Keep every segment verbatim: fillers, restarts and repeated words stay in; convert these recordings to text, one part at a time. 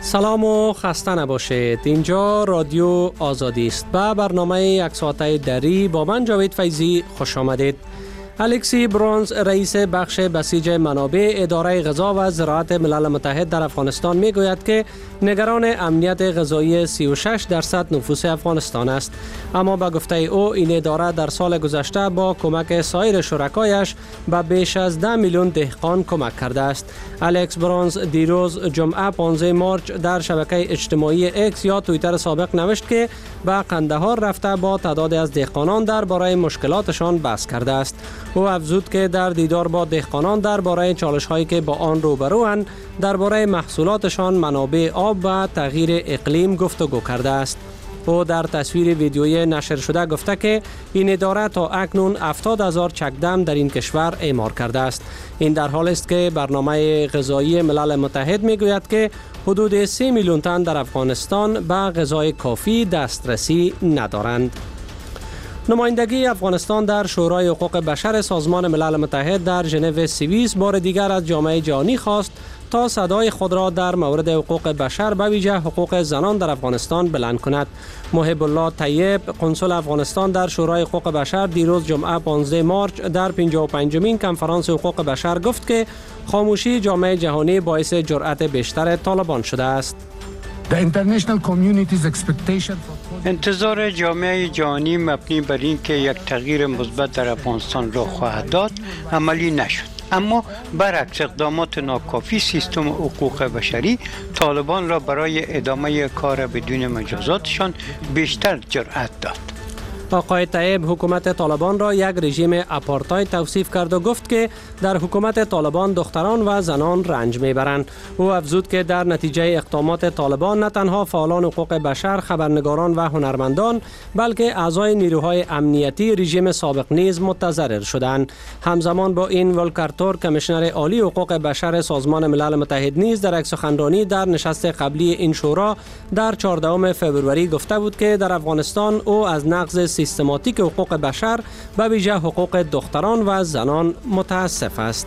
سلام و خسته نباشید. اینجا رادیو آزادی است. به برنامه یک ساعته دری با من جاوید فیضی خوش آمدید. الکسی برونز رئیس بخش بسیج منابع اداره غذا و زراعت ملل متحد در افغانستان می گوید که نگران امنیت غذایی سی و شش درصد نفوس افغانستان است، اما به گفته او این اداره در سال گذشته با کمک سایر شرکایش به بیش از ده میلیون دهقان کمک کرده است. الکس برونز دیروز جمعه پانزده مارچ در شبکه اجتماعی اکس یا توییتر سابق نوشت که به قندهار رفته با تعدادی از دهقانان درباره مشکلاتشان بحث کرده است. او افزود که در دیدار با دهقانان درباره چالش‌هایی که با آن روبروند درباره محصولاتشان، منابع آب و تغییر اقلیم گفتگو کرده است. او در تصویر ویدیویی نشر شده گفته که این اداره تا اکنون هفتاد هزار چکدم در این کشور اعمار کرده است. این در حال است که برنامه غذایی ملل متحد میگوید که حدود سه میلیون تن در افغانستان به غذای کافی دسترسی ندارند. نمایندگی افغانستان در شورای حقوق بشر سازمان ملل متحد در ژنو سوئیس بار دیگر از جامعه جهانی خواست تا صدای خود را در مورد حقوق بشر به ویژه حقوق زنان در افغانستان بلند کند. محب الله طیب قنصل افغانستان در شورای حقوق بشر دیروز جمعه پانزده مارچ در پنجاه و پنجمین کنفرانس حقوق بشر گفت که خاموشی جامعه جهانی باعث جرأت بیشتر طالبان شده است. انتظار جامعه جهانی مبنی بر این که یک تغییر مثبت در افغانستان رخ خواهد داد عملی نشد، اما برعکس اقدامات ناکافی سیستم حقوق بشری طالبان را برای ادامه کار بدون مجازاتشان بیشتر جرأت داد. آقای طیب حکومت طالبان را یک رژیم آپارتاید توصیف کرد و گفت که در حکومت طالبان دختران و زنان رنج میبرند. او افزود که در نتیجه اقدامات طالبان نه تنها فعالان حقوق بشر، خبرنگاران و هنرمندان بلکه اعضای نیروهای امنیتی رژیم سابق نیز متضرر شدند. همزمان با این ولکرتور کمیشنر عالی حقوق بشر سازمان ملل متحد نیز در یک سخنرانی در نشست قبلی این شورا در چهاردهم فوریه گفته بود که در افغانستان او از نقض سیستماتیک حقوق بشر به ویژه حقوق دختران و زنان متاسف است.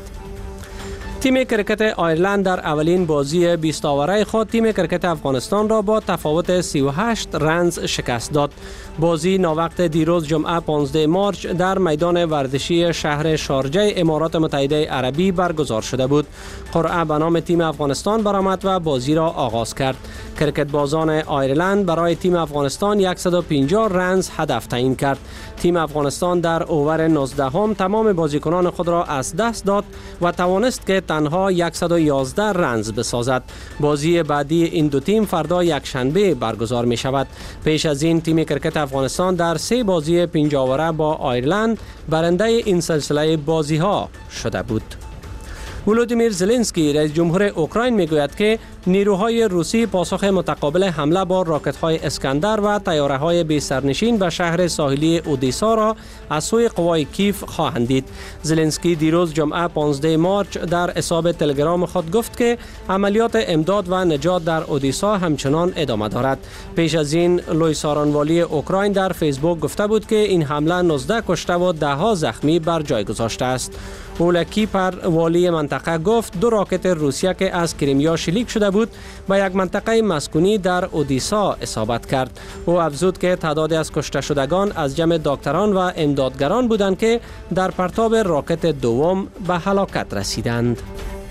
تیم کرکت آیرلند در اولین بازی بیست آوره خود تیم کرکت افغانستان را با تفاوت سی و هشت رنز شکست داد. بازی ناوقت دیروز جمعه پانزده مارچ در میدان ورزشی شهر شارجه امارات متحده عربی برگزار شده بود. قرعه به نام تیم افغانستان برآمد و بازی را آغاز کرد. کرکت بازان آیرلند برای تیم افغانستان صد و پنجاه رنز هدف تعیین کرد. تیم افغانستان در اوور نوزده هم تمام بازیکنان خود را از دست داد و توانست که تنها صد و یازده رنز بسازد. بازی بعدی این دو تیم فردا یک شنبه برگزار می شود. پیش از این تیم کرکت افغانستان در سه بازی پنجاه اوره با آیرلند برنده این سلسله بازی ها شده بود. ولودیمیر زلنسکی رئیس جمهور اوکراین میگوید که نیروهای روسی پاسخ متقابل حمله با راکت‌های اسکندر و طیاره‌های بی سرنشین به شهر ساحلی اودیسا را از سوی قوای کیف خواهند دید. زلنسکی دیروز جمعه پانزده مارچ در حساب تلگرام خود گفت که عملیات امداد و نجات در اودیسا همچنان ادامه دارد. پیش از این لوی سارانوالی اوکراین در فیسبوک گفته بود که این حمله نوزده کشته و ده ها زخمی بر جای گذاشته است. اولکی پر والی منطقه گفت دو راکت روسیه که از کریمیا شلیک شده بود به یک منطقه مسکونی در اودیسا اصابت کرد. او افزود که تعدادی از کشته شدگان از جمع دکتران و امدادگران بودند که در پرتاب راکت دوم به هلاکت رسیدند.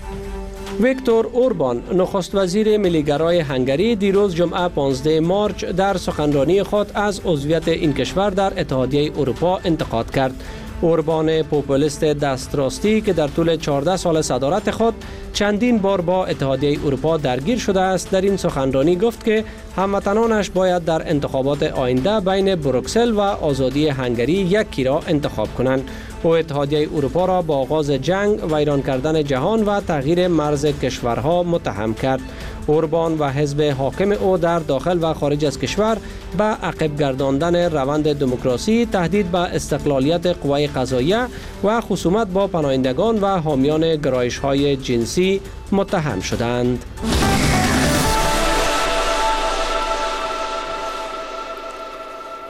ویکتور اوربان نخست وزیر ملیگرای هنگری دیروز جمعه پانزده مارچ در سخنرانی خود از عضویت این کشور در اتحادیه اروپا انتقاد کرد. اوربان پوپولیست دستراستی که در طول چهارده سال صدارت خود چندین بار با اتحادیه اروپا درگیر شده است در این سخنرانی گفت که هموطنانش باید در انتخابات آینده بین بروکسل و آزادی هنگری یکی را انتخاب کنند. او اتحادیه اروپا را با آغاز جنگ، ویران کردن جهان و تغییر مرز کشورها متهم کرد. اوربان و حزب حاکم او در داخل و خارج از کشور به عقب گرداندن روند دموکراسی، تهدید به استقلالیت قوای قضاییه و خصومت با پناهندگان و حامیان گرایش‌های جنسی متهم شدند.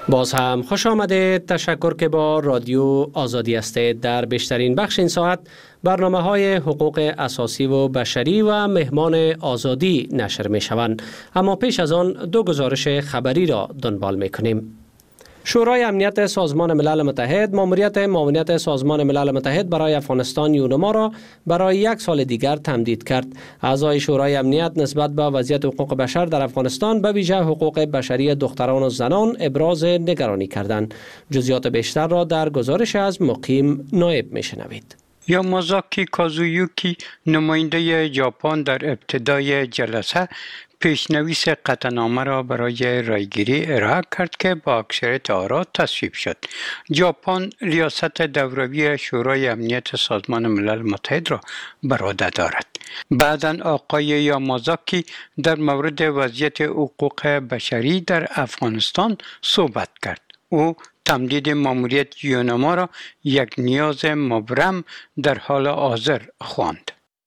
باز هم خوش آمدید. تشکر که با رادیو آزادی هستید. در بیشترین بخش این ساعت برنامه های حقوق اساسی و بشری و مهمان آزادی نشر می شوند. اما پیش از آن دو گزارش خبری را دنبال می کنیم. شورای امنیت سازمان ملل متحد ماموریت معاونت سازمان ملل متحد برای افغانستان یونما را برای یک سال دیگر تمدید کرد. اعضای شورای امنیت نسبت به وضعیت حقوق بشر در افغانستان به ویژه حقوق بشری دختران و زنان ابراز نگرانی کردند. جزئیات بیشتر را در گزارش از مقیم نایب میشنوید. یامازاکی کازویوکی نماینده ژاپن در ابتدای جلسه پیشنویس قطعنامه را برای رایگیری ارائه کرد که با اکثریت آرا تصویب شد. ژاپن ریاست دوروی شورای امنیت سازمان ملل متحد را بر عهده دارد. بعداً آقای یامازاکی در مورد وضعیت حقوق بشری در افغانستان صحبت کرد. او تمدید ماموریت یونما را یک نیاز مبرم در حال حاضر خواند.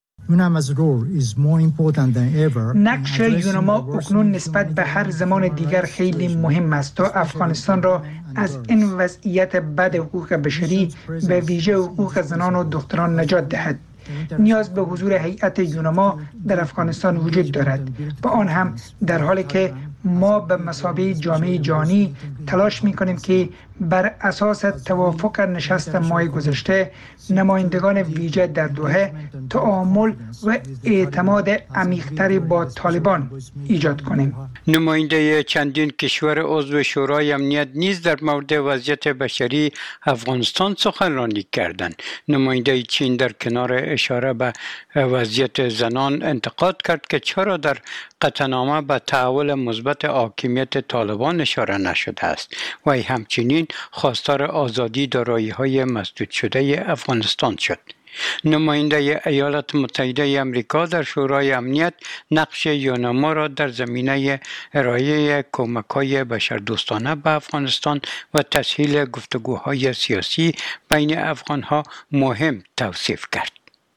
نقش یونما اکنون نسبت به هر زمان دیگر خیلی مهم است تا افغانستان را از این وضعیت بد حقوق بشری به ویژه حقوق زنان و دختران نجات دهد. نیاز به حضور هیئت یونما در افغانستان وجود دارد، با آن هم در حالی که ما به مثابه جامعه جهانی تلاش می‌کنیم که بر اساس توافق نشست ماه گذشته نمایندگان ویژه در دوحه تعامل و اعتماد عمیق‌تری با طالبان ایجاد کنیم. نماینده چندین کشور عضو شورای امنیت نیز در مورد وضعیت بشری افغانستان سخنرانی کردند. نماینده چین در کنار اشاره به وضعیت زنان انتقاد کرد که چرا در قطعنامه به تحول مثبت حاکمیت طالبان اشاره نشده است و همچنین خواستار آزادی دارایی‌های مسدود شده افغانستان شد. نماینده ایالات متحده آمریکا در شورای امنیت نقش یونما را در زمینه ارائه کمک‌های بشردوستانه به افغانستان و تسهیل گفتگوهای سیاسی بین افغان‌ها مهم توصیف کرد.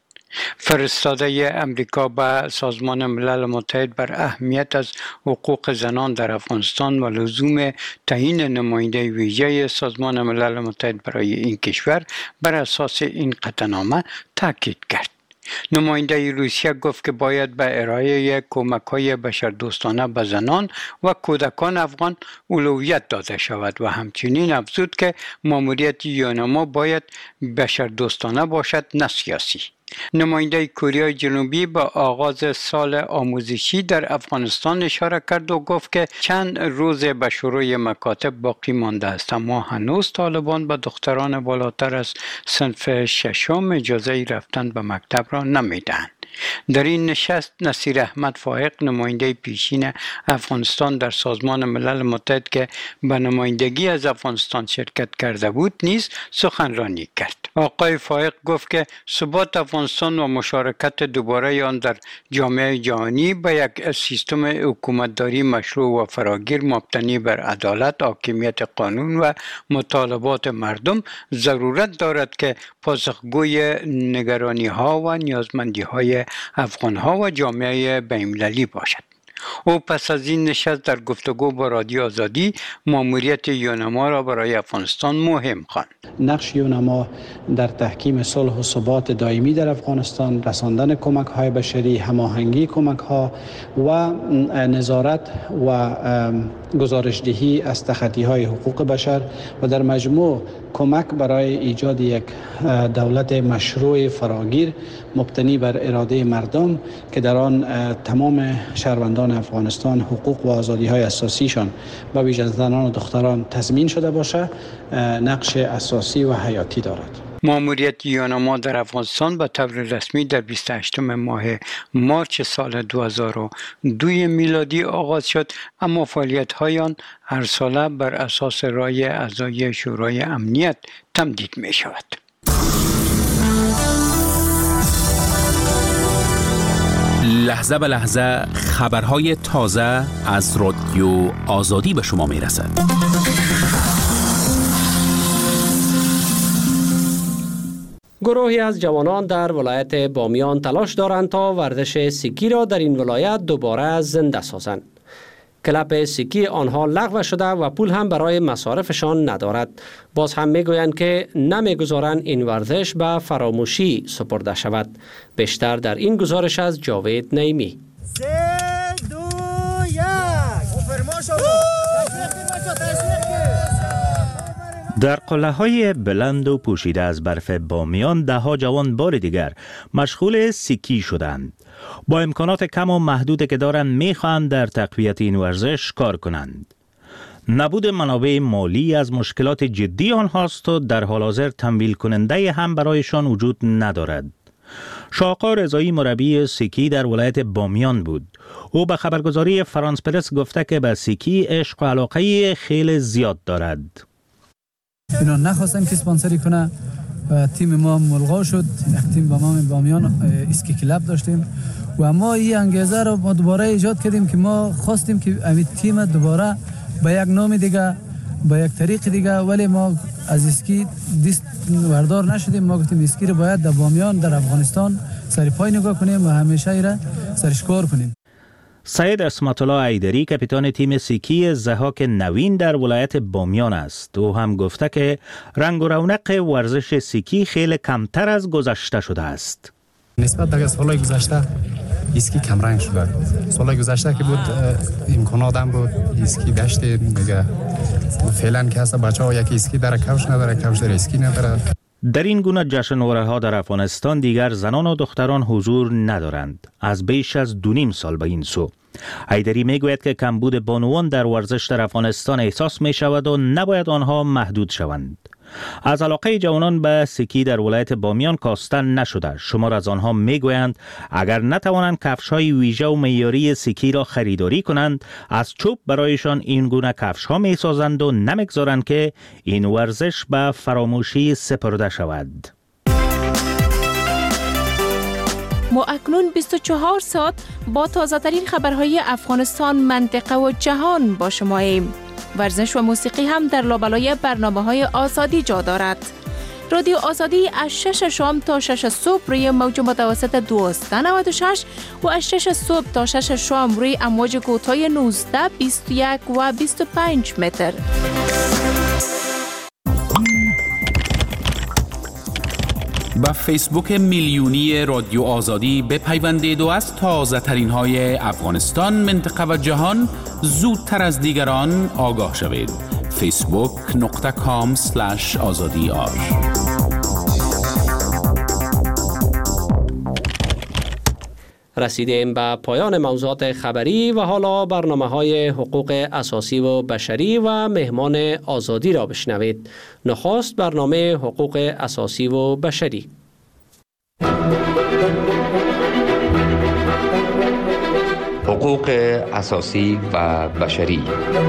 فرستاده امریکا به سازمان ملل متحد بر اهمیت از حقوق زنان در افغانستان و لزوم تعیین نماینده ویژه سازمان ملل متحد برای این کشور بر اساس این قطعنامه تاکید کرد. نماینده روسیه گفت که باید به ارائه کمک‌های بشردوستانه به زنان و کودکان افغان اولویت داده شود و همچنین افزود که ماموریت یونما باید بشردوستانه باشد نه سیاسی. نماینده کره جنوبی به آغاز سال آموزشی در افغانستان اشاره کرد و گفت که چند روز به شروع مکاتب باقی مانده است، اما هنوز طالبان به دختران بالاتر از صنف ششم اجازه رفتن به مکتب را نمیدهند. در این نشست نصیر احمد فائق نماینده پیشین افغانستان در سازمان ملل متحد که به نمایندگی از افغانستان شرکت کرده بود نیز سخنرانی کرد. آقای فائق گفت که ثبات افغانستان و مشارکت دوباره آن در جامعه جهانی به یک سیستم حکومتداری مشروع و فراگیر مبتنی بر عدالت، حاکمیت قانون و مطالبات مردم ضرورت دارد که پاسخگوی نگرانی ها و نیازمندی های افغان ها و جامعه بین‌المللی باشد. او پس از این نشست در گفتگو با رادیو آزادی ماموریت یونما را برای افغانستان مهم خواند. نقش یونما در تحکیم صلح و ثبات دائمی در افغانستان، رساندن کمک‌های بشری، هماهنگی کمک‌ها و نظارت و گزارشدهی از تخطی‌های حقوق بشر و در مجموع کمک برای ایجاد یک دولت مشروع فراگیر مبتنی بر اراده مردم که در آن تمام شهروندان افغانستان حقوق و آزادی‌های اساسیشان و ویژه زنان و دختران تضمین شده باشه نقش اساسی و حیاتی دارد. ماموریت یونما در افغانستان به طور رسمی در بیست و هشتم ماه مارچ سال دو هزار و دو میلادی آغاز شد، اما فعالیت‌های آن هر ساله بر اساس رای اعضای شورای امنیت تمدید می شود. لحظه به لحظه خبرهای تازه از رادیو آزادی به شما می رسد. گروهی از جوانان در ولایت بامیان تلاش دارند تا ورزش سکی را در این ولایت دوباره زنده سازند. کلب سکی آنها لغو شده و پول هم برای مصارفشان ندارد. باز هم میگویند که نمیگذارند این ورزش به فراموشی سپرده شود. بیشتر در این گزارش از جاوید نعیمی. سه دو یک در قلعه‌های بلند و پوشیده از برف بامیان ده ها جوان بار دیگر مشغول سکی شدند. با امکانات کم و محدودی که دارند میخواهند در تقویت این ورزش کار کنند. نبود منابع مالی از مشکلات جدی آنهاست و در حال حاضر تمویل کننده هم برایشان وجود ندارد. شاقا رضایی مربی سکی در ولایت بامیان بود. او به خبرگزاری فرانس پرس گفته که به سکی عشق و علاقه خیلی زیاد دارد. اینا نخواستن که اسپانسری کنه و تیم ما ملغا شد. یک تیم با ما بامیان اسکی کلاب داشتیم و ما این انگیزه رو ما دوباره ایجاد کردیم که ما خواستیم که این تیم دوباره با یک نام دیگه با یک طریق دیگه، ولی ما از اسکی دست وردار نشدیم. ما گفتیم اسکی رو باید در بامیان در افغانستان سر پای نگاه کنیم و همیشه ایره سرش کار کنیم. سید اسمت الله ایدری کاپیتان تیم سکی ضحاک نوین در ولایت بامیان است. او هم گفته که رنگ و رونق ورزش سکی خیلی کمتر از گذشته شده است. نسبت به سالهای گذشته اسکی کم رنگ شده. سالهای گذشته که بود امکانات هم بود اسکی داشته دیگه. فعلا که هست بچه‌ها یکی اسکی داره کوش نداره، کوش داره اسکی نداره. در این گونه جشنواره ها در افغانستان دیگر زنان و دختران حضور ندارند از بیش از دو نیم سال به این سو. ایدری میگوید که کمبود بانوان در ورزش در افغانستان احساس می شود و نباید آنها محدود شوند. از علاقه جوانان به سکی در ولایت بامیان کاستن نشده. شمار از آنها میگویند اگر نتوانند کفش‌های ویژه و معیاری سکی را خریداری کنند، از چوب برایشان این گونه کفش‌ها می‌سازند و نمی‌گذارند که این ورزش به فراموشی سپرده شود. ما اکنون بیست و چهار ساعت با تازه‌ترین خبرهای افغانستان، منطقه و جهان با شماییم. ورزش و موسیقی هم در لابلای برنامه‌های آزادی جا دارد. رادیو آزادی از شش شام تا شش صبح روی موج متوسط دویست و نود و شش و از شش صبح تا شش شام روی امواج کوتاه نوزده، بیست و یک و بیست و پنج متر. با فیسبوک میلیونی رادیو آزادی بپیوندید و از تازه ترین های افغانستان، منطقه و جهان زودتر از دیگران آگاه شوید. فیسبوک نقطه کام سلش آزادی آر. رسیدیم به پایان موضوعات خبری و حالا برنامه های حقوق اساسی و بشری و مهمان آزادی را بشنوید. نخست برنامه حقوق اساسی و بشری. حقوق اساسی و بشری.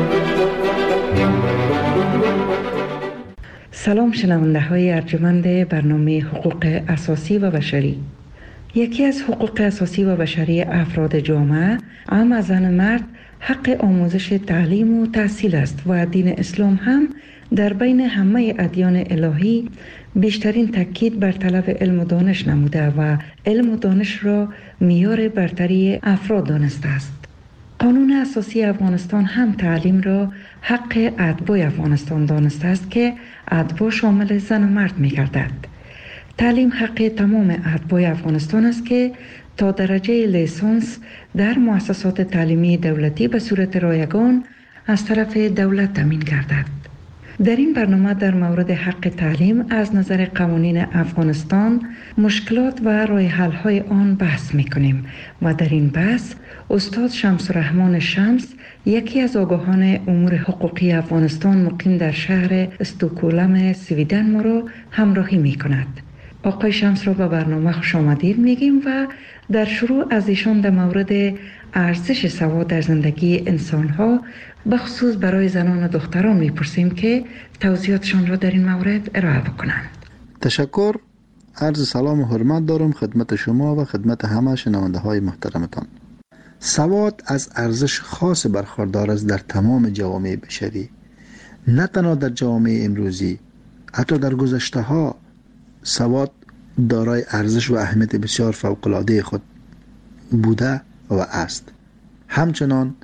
سلام شنونده های ارجمند برنامه حقوق اساسی و بشری. یکی از حقوق اساسی و بشری افراد جامعه، هم از زن مرد، حق آموزش تعلیم و تحصیل است و دین اسلام هم در بین همه ادیان الهی بیشترین تاکید بر طلب علم و دانش نموده و علم و دانش را معیار برتری افراد دانسته است. قانون اساسی افغانستان هم تعلیم را حق اتباع افغانستان دانسته است که اتباع شامل زن و مرد می گردد. تعلیم حق تمام اتباع افغانستان است که تا درجه لیسانس در مؤسسات تعلیمی دولتی به صورت رایگان از طرف دولت تامین گردد. در این برنامه در مورد حق تعلیم از نظر قوانین افغانستان، مشکلات و راه حل های آن بحث می کنیم و در این بحث استاد شمس الرحمن شمس، یکی از آگاهان امور حقوقی افغانستان مقیم در شهر استکهلم سویدن، ما را همراهی می کند. آقای شمس را به برنامه خوش آمدید میگیم و در شروع از ایشان در مورد ارزش سواد در زندگی انسان‌ها به خصوص برای زنان و دختران میپرسیم که توضیحاتشان را در این مورد ارائه بکنند. تشکر. عرض سلام و حرمت دارم خدمت شما و خدمت همه شنونده های محترمتان. سواد از ارزش خاص برخوردار است در تمام جوامع بشری، نه تنها در جوامع امروزی، حتی در گذشته ها سواد دارای ارزش و اهمیت بسیار فوق‌العاده خود بوده و است. همچنان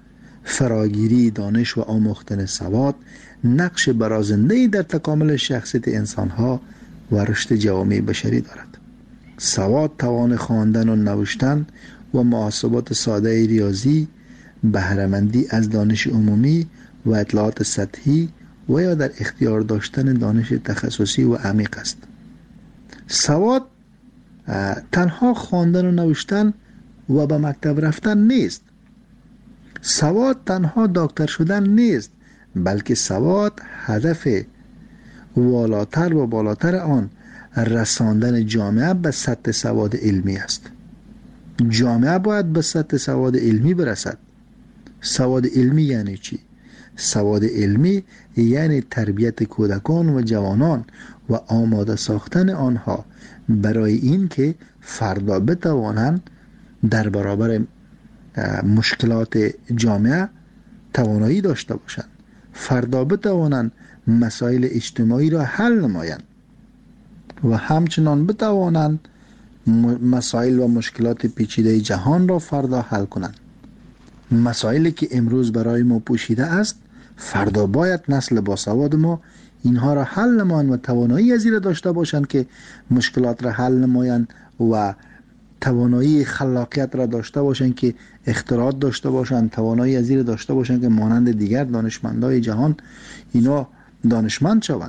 فراگیری دانش و آموختن سواد نقش برازنده‌ای در تکامل شخصیت انسانها و رشد جوامع بشری دارد. سواد توان خواندن و نوشتن و محاسبات ساده ریاضی، بهره‌مندی از دانش عمومی و اطلاعات سطحی و یا در اختیار داشتن دانش تخصصی و عمیق است. سواد تنها خواندن و نوشتن و به مکتب رفتن نیست. سواد تنها دکتر شدن نیست، بلکه سواد هدف والاتر و بالاتر آن رساندن جامعه به سطح سواد علمی است. جامعه باید به سطح سواد علمی برسد. سواد علمی یعنی چی؟ سواد علمی یعنی تربیت کودکان و جوانان و آماده ساختن آنها برای این که فردا بتوانند در برابر مشکلات جامعه توانایی داشته باشند، فردا بتوانند مسائل اجتماعی را حل نمایند و همچنان بتوانند مسائل و مشکلات پیچیده جهان را فردا حل کنند. مسائلی که امروز برای ما پوشیده است، فردا باید نسل باسواد ما اینها را حل نمایند و توانایی از این را داشته باشند که مشکلات را حل نمایند و توانایی خلاقیت را داشته باشند که اختراعات داشته باشند، توانایی از این را داشته باشند که مانند دیگر دانشمندای جهان اینا دانشمند شوند.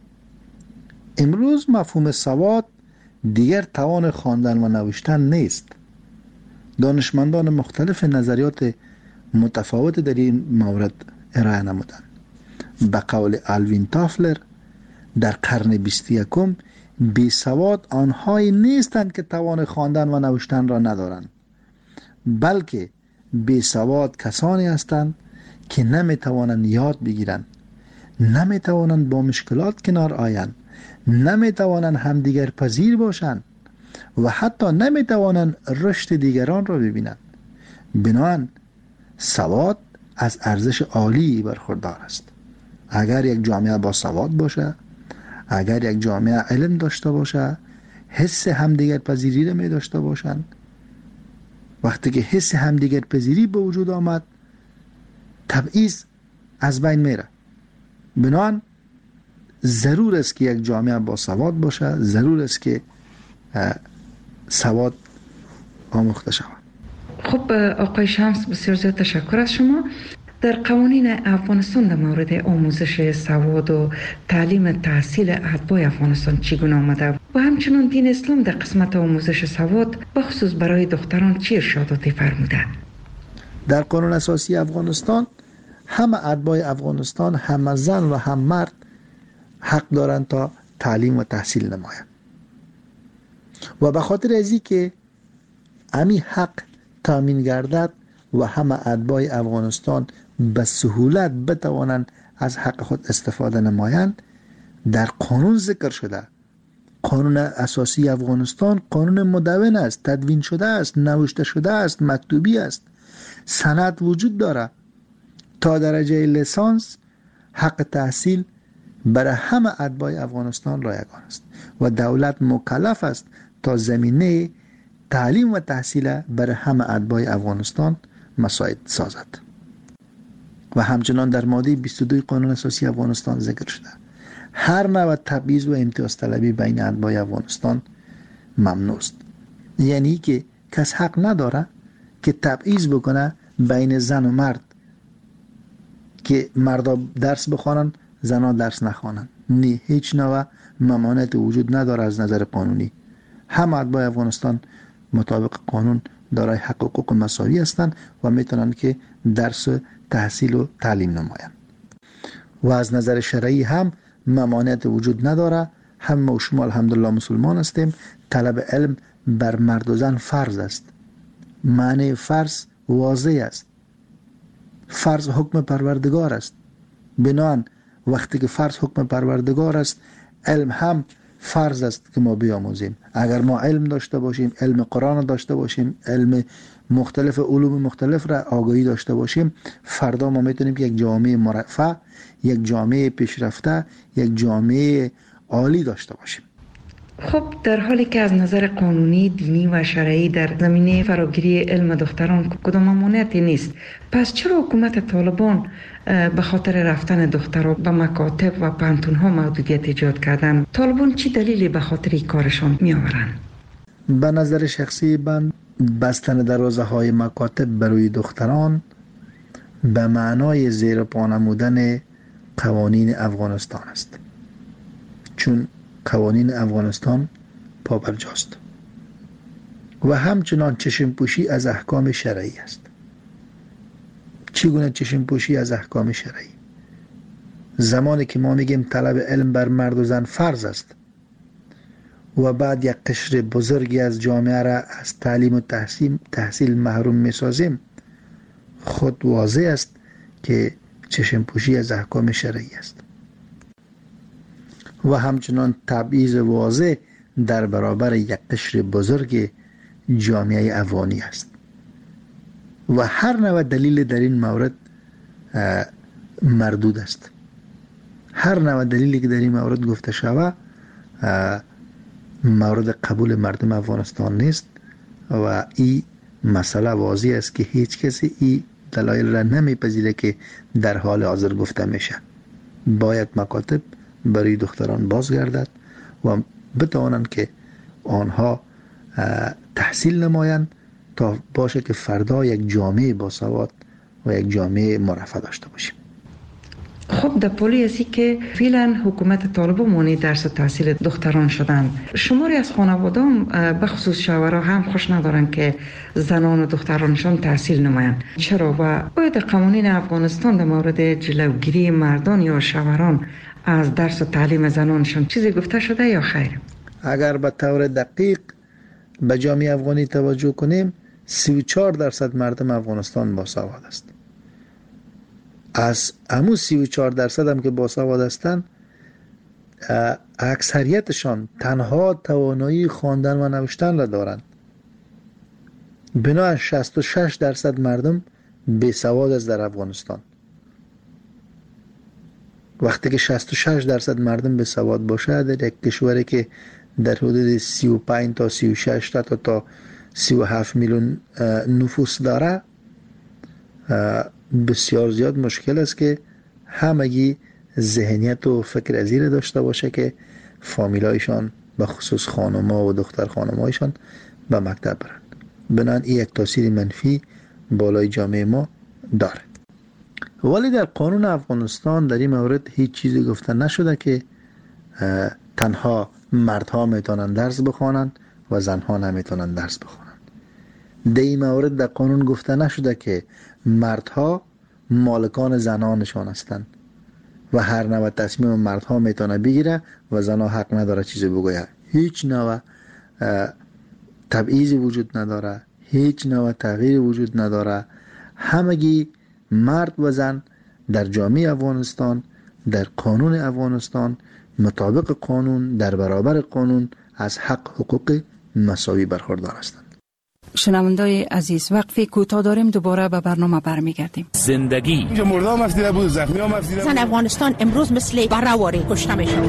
امروز مفهوم سواد دیگر توان خواندن و نوشتن نیست. دانشمندان مختلف نظریات متفاوت در این مورد ارائه نمودند. به قول آلوین تافلر در قرن بیست و یکم بی سواد آنهایی نیستند که توان خواندن و نوشتن را ندارند، بلکه بی سواد کسانی هستند که نمی توانند یاد بگیرند، نمی توانند با مشکلات کنار آیند، نمی توانند همدیگر پذیر باشند و حتی نمی توانند رشد دیگران را ببینند. بنابراین سواد از ارزش عالی برخوردار است. اگر یک جامعه با سواد باشه، اگر یک جامعه علم داشته باشه، حس همدیگر پذیری را می داشته باشند، وقتی که حس همدیگر پذیری به وجود آمد، تبعیض از بین میره. بنابراین ضرور است که یک جامعه با سواد باشه، ضرور است که سواد آموخته شود. خب آقای شمس، بسیار زیاد تشکر از شما. در قوانین افغانستان در مورد آموزش سواد و تعلیم تحصیل اتباع افغانستان چگونه آمده و همچنین دین اسلام در قسمت آموزش سواد بخصوص برای دختران چه ارشاداتی فرموده؟ در قانون اساسی افغانستان همه اتباع افغانستان، هم زن و هم مرد حق دارند تا تعلیم و تحصیل نمایند و به خاطر ازی که امی حق تامین گردد و همه اتباع افغانستان به سهولت بتوانند از حق خود استفاده نمایند، در قانون ذکر شده. قانون اساسی افغانستان قانون مدون است، تدوین شده است، نوشته شده است، مکتوبی است، سند وجود داره. تا درجه لیسانس حق تحصیل برای همه اتباع افغانستان رایگان است و دولت مکلف است تا زمینه تعلیم و تحصیل برای همه اتباع افغانستان مساعد سازد. و همچنان در ماده بیست و دو قانون اساسی افغانستان ذکر شده هر نوع تبعیض و امتیاز طلبی بین اتباع افغانستان ممنوع است. یعنی که کس حق نداره که تبعیض بکنه بین زن و مرد، که مردا درس بخوانن زنان درس نخوانن. نه، هیچ نوع ممانعت وجود نداره از نظر قانونی. همه اتباع افغانستان مطابق قانون دارای حق و حقوق مساوی هستند و میتونن که درس تحصیل و تعلیم نمایند. و از نظر شرعی هم ممانعت وجود نداره. همه و شما الحمدلله مسلمان هستیم. طلب علم بر مرد و زن فرض است. معنی فرض واضح است. فرض حکم پروردگار است. بنان وقتی که فرض حکم پروردگار است، علم هم فرض است که ما بیاموزیم. اگر ما علم داشته باشیم، علم قرآن داشته باشیم، علم مختلف علوم مختلف را آگاهی داشته باشیم، فردا ما میتونیم که یک جامعه مرفه، یک جامعه پیشرفته، یک جامعه عالی داشته باشیم. خب در حالی که از نظر قانونی، دینی و شرعی در زمینه فراگیری علم دختران کدام ممانعتی نیست، پس چرا حکومت طالبان به خاطر رفتن دختران به مکاتب و پانتون‌ها محدودیت ایجاد کردن؟ طالبان چی دلیلی به خاطر این کارشان می آورند؟ به نظر شخصی من بستن دروازه های مکاتب برای دختران به معنای زیر پا نمودن قوانین افغانستان است، چون قوانین افغانستان پابرجاست و همچنان چشم پوشی از احکام شرعی است. چگونه چشم پوشی از احکام شرعی؟ زمانی که ما میگیم طلب علم بر مرد و زن فرض است و بعد یک قشر بزرگی از جامعه را از تعلیم و تحصیل, تحصیل محروم میسازیم، خود واضح است که چشم پوشی از احکام شرعی است و همچنان تبعیض واضح در برابر یک قشر بزرگ جامعه افغانی است و هر نوع دلیل در این مورد مردود است. هر نوع دلیلی که در این مورد گفته شود مورد قبول مردم افغانستان نیست و این مسئله واضح است که هیچ کسی این دلایل را نمیپذیره که در حال حاضر گفته میشه. باید مکاتب برای دختران بازگردد و بتوانند که آنها تحصیل نمایند تا باشه که فردا یک جامعه باسواد و یک جامعه مرفه داشته باشیم. خب در پولی ازی که فعلا حکومت طالبان مانع درس و تحصیل دختران شدن، شماری از خانوادان به خصوص شوهرها هم خوش ندارن که زنان و دخترانشان تحصیل نمایند. چرا و باید قوانین افغانستان در مورد جلوگیری مردان یا شوهران از درس و تعلیم زنانشان چیزی گفته شده یا خیر؟ اگر به طور دقیق به جامعه افغانی توجه کنیم، سی و چهار درصد مردم افغانستان باسواد است. از همون سی و چهار درصد هم که باسواد هستند، اکثریتشان تنها توانایی خواندن و نوشتن را دارند. بنابراین شصت و شش درصد مردم بیسواد است در افغانستان. وقتی که شصت و شش درصد مردم بیسواد باشه در یک کشوری که در حدود سی و پنج تا سی و شش تا تا سی و هفت میلیون نفوس داره، بسیار زیاد مشکل است که همگی ذهنیت و فکر ازیر داشته باشه که فامیلایشان به خصوص خانم‌ها و دختر خانم‌هایشان به مکتب برند. بنابراین این یک تاثیر منفی بالای جامعه ما داره. ولی در قانون افغانستان در این مورد هیچ چیزی گفته نشده که تنها مردها میتونن درس بخوانند و زنها نمیتونن درس بخوانند. در این مورد در قانون گفته نشده که مردها مالکان زنانشان هستند و هر نوع تصمیم مردها میتونه بگیره و زنها حق نداره چیزی بگوید. هیچ نوع تبعیضی وجود نداره، هیچ نوع تغییری وجود نداره. همگی مرد و زن در جامعه افغانستان، در قانون افغانستان، مطابق قانون، در برابر قانون از حق حقوق مساوی برخوردار هستند. شنوندای عزیز، وقفی کوتاه داریم، دوباره به برنامه برمیگردیم. زندگی اینجا مردم افسیده بود، زخمی هم افسیده بود. زن افغانستان امروز مثل برهواری کشته میشه.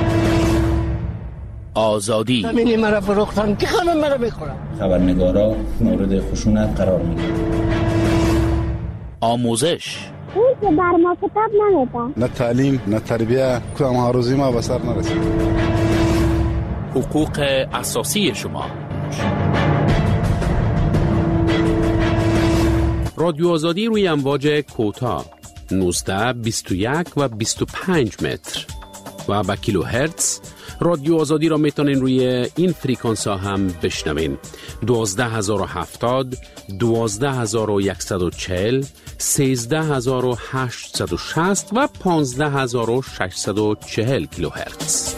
آزادی همینی مرا فروختن که همه مرا میخورن. خبرنگارا مورد خشونت قرار میگیرن. آموزش اون که بر ما کتاب نمیده. نه تعلیم، نه تربیه، کدام هاروزی ما به سر نرسید. حقوق اساسی شما. رادیو آزادی روی امواج کوتاه نوزده، بیست و یک و بیست و پنج متر و با کیلو هرتز. رادیو آزادی را میتونین روی این فریکانس ها هم بشنوین: دوازده هزار و هفتاد، دوازده هزار و صد و چهل، سیزده هزار و هشتصد و شصت و پانزده هزار و ششصد و چهل کیلو هرتز.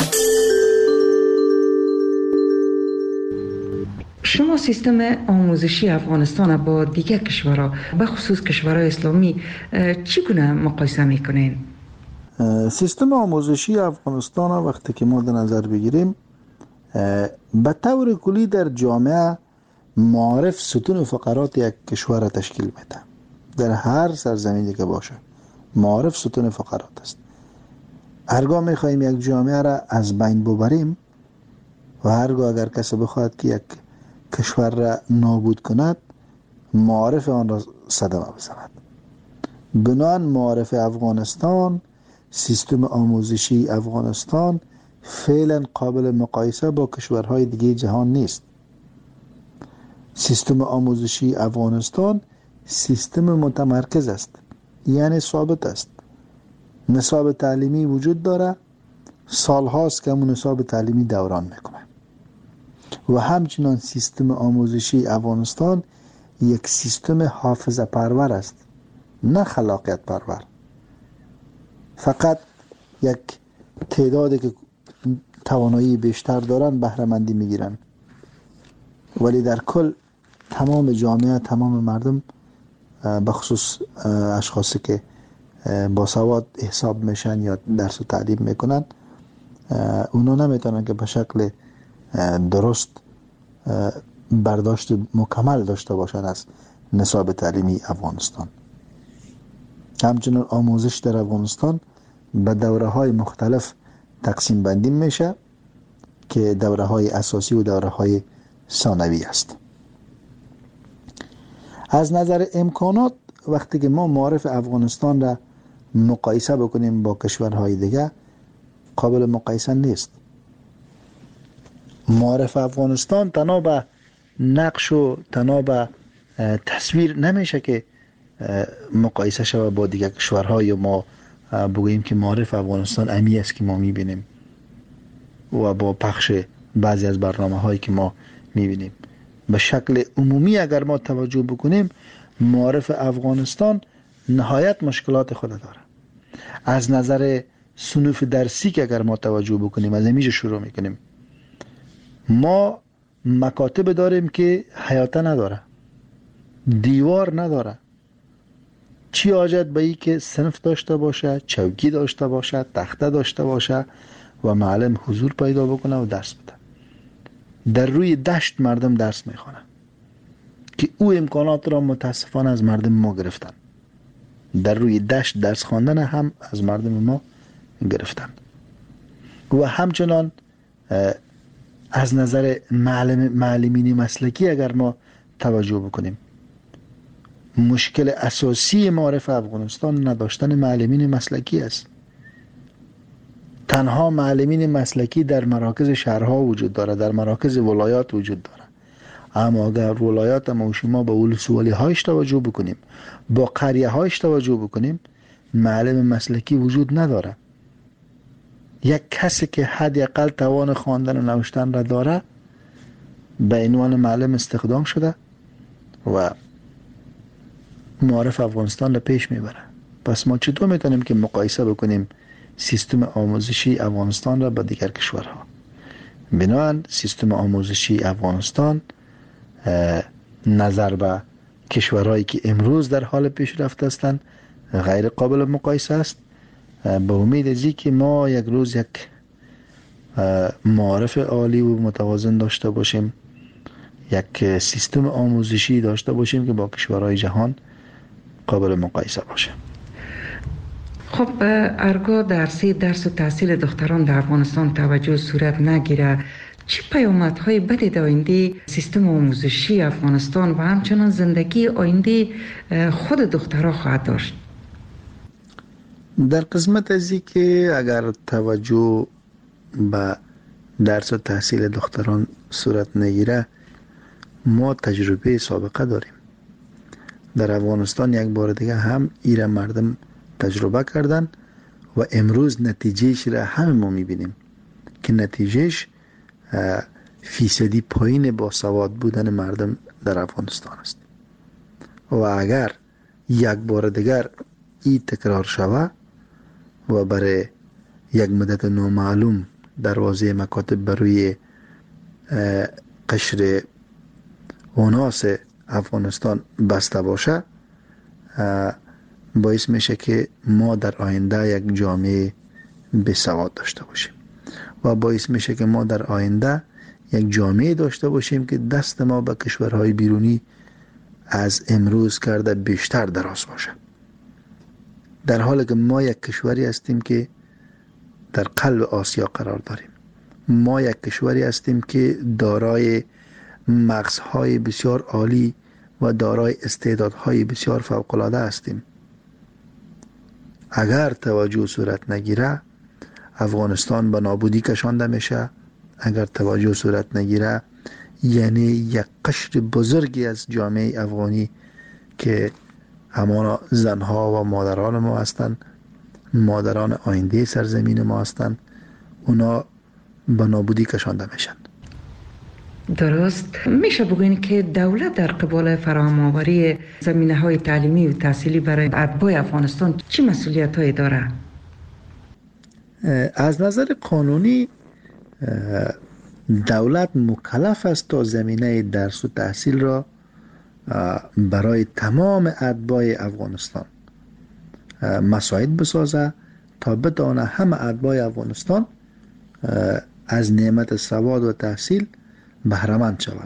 شما سیستم آموزشی افغانستان با دیگر کشورها، به خصوص کشورهای اسلامی، چگونه مقایسه میکنین؟ سیستم آموزشی افغانستان وقتی که ما در نظر بگیریم، به طور کلی در جامعه معارف ستون فقرات یک کشور تشکیل میده. در هر سرزمینی که باشه معارف ستون فقرات است. هرگاه میخواهیم یک جامعه را از بین ببریم، و هرگاه اگر کسی بخواهد که یک کشور را نابود کند معارف آن را صدمه بزند. بنان معارف افغانستان، سیستم آموزشی افغانستان فعلا قابل مقایسه با کشورهای دیگه جهان نیست. سیستم آموزشی افغانستان سیستم متمرکز است، یعنی ثابت است. نصاب تعلیمی وجود داره، سال هاست که همون نصاب تعلیمی دوران میکنه و همچنان سیستم آموزشی افغانستان یک سیستم حافظه پرور است، نه خلاقیت پرور. فقط یک تعدادی که توانایی بیشتر دارن بهره مندی میگیرن، ولی در کل تمام جامعه، تمام مردم، بخصوص اشخاصی که با سواد حساب میشن یا درس و تعلیم میکنن، اونا نمیتونن که به شکل درست برداشت مکمل داشته باشن از نصاب تعلیمی افغانستان. همچنین آموزش در افغانستان به دوره های مختلف تقسیم بندی میشه که دوره های اساسی و دوره های ثانوی است. از نظر امکانات وقتی که ما معارف افغانستان را مقایسه بکنیم با کشورهای دیگه قابل مقایسه نیست. معارف افغانستان تنها به نقش و تنها به تصویر نمیشه که مقایسه شود با دیگر کشورها یا ما بگوییم که معارف افغانستان امی است که ما میبینیم و با پخش بعضی از برنامه هایی که ما میبینیم. به شکل عمومی اگر ما توجه بکنیم معارف افغانستان نهایت مشکلات خود داره. از نظر صنوف درسی که اگر ما توجه بکنیم از همیشه شروع میکنیم، ما مکاتب داریم که حیاته نداره، دیوار نداره. چی حاجت به ای که صنف داشته باشه، چوکی داشته باشه، تخته داشته باشه و معلم حضور پیدا بکنه و درس بده. در روی دشت مردم درس میخوانه که او امکانات را متاسفانه از مردم ما گرفتن. در روی دشت درس خواندن هم از مردم ما گرفتن. و همچنان از نظر معلم معلمین مسلکی اگر ما توجه بکنیم، مشکل اساسی معارف افغانستان نداشتن معلمین مسلکی است. تنها معلمین مسلکی در مراکز شهرها وجود داره، در مراکز ولایات وجود داره. اما اگر ولایات ما و شما با ولسوالی هایش توجه بکنیم، با قریه هایش توجه بکنیم، معلم مسلکی وجود نداره. یک کسی که حداقل توان خواندن و نوشتن را داره به عنوان معلم استخدام شده و معارف افغانستان را پیش میبره. پس ما چطور میتونیم که مقایسه بکنیم سیستم آموزشی افغانستان را با دیگر کشورها؟ بنابراین سیستم آموزشی افغانستان نظر به کشورهایی که امروز در حال پیشرفت هستند غیر قابل مقایسه است. به امید از که ما یک روز یک معارف عالی و متوازن داشته باشیم، یک سیستم آموزشی داشته باشیم که با کشورهای جهان قابل مقایسه باشه. خب ارگاه درسی درس و تحصیل دختران در افغانستان توجه صورت نگیره، چه پیامدهای بدی در آینده سیستم آموزشی افغانستان و همچنان زندگی آینده خود دخترها خواهد داشت؟ در قسمت ازی که اگر توجه به درس و تحصیل دختران صورت نگیره، ما تجربه سابقه داریم. در افغانستان یک بار دیگه هم ایره مردم تجربه کردن و امروز نتیجهش را همه ما میبینیم که نتیجهش فیصدی پایین با سواد بودن مردم در افغانستان است. و اگر یک بار دیگر این تکرار شود و برای یک مدت نامعلوم دروازه مکاتب بروی قشر وناس افغانستان بسته باشه، باعث میشه که ما در آینده یک جامعه بی سواد داشته باشیم و باعث میشه که ما در آینده یک جامعه داشته باشیم که دست ما به کشورهای بیرونی از امروز کرده بیشتر دراز باشه، در حالی که ما یک کشوری هستیم که در قلب آسیا قرار داریم. ما یک کشوری هستیم که دارای مغزهای بسیار عالی و دارای استعدادهای بسیار فوق‌العاده هستیم. اگر توجه صورت نگیره افغانستان به نابودی کشانده میشه. اگر توجه صورت نگیره یعنی یک قشر بزرگی از جامعه افغانی که همانا زنها و مادران ما هستند، مادران آینده سرزمین ما هستند، اونا به نابودی کشانده میشن. درست میشه بگوین که دولت در قبال فراهم آوری زمینه های تعلیمی و تحصیلی برای اتباع افغانستان چه مسئولیت هایی داره؟ از نظر قانونی دولت مکلف است تا زمینه درس و تحصیل را برای تمام اتباع افغانستان مساعد بسازه تا بتوانه همه اتباع افغانستان از نعمت سواد و تحصیل بهره‌مند شوند.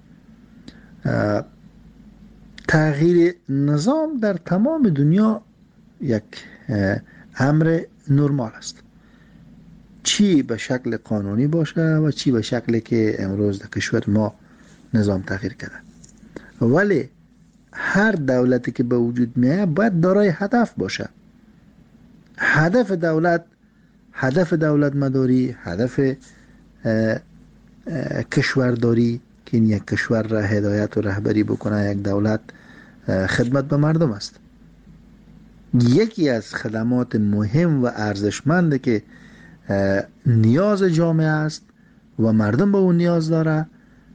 تغییر نظام در تمام دنیا یک امر نرمال است، چی به شکل قانونی باشه و چی به شکلی که امروز در کشور ما نظام تغییر کرده. ولی هر دولتی که به وجود میاد باید دارای هدف باشه. هدف دولت هدف دولت مداری، هدف کشورداری که این یک کشور را هدایت و رهبری بکنه، یک دولت خدمت به مردم است. یکی از خدمات مهم و ارزشمند که نیاز جامعه است و مردم به اون نیاز داره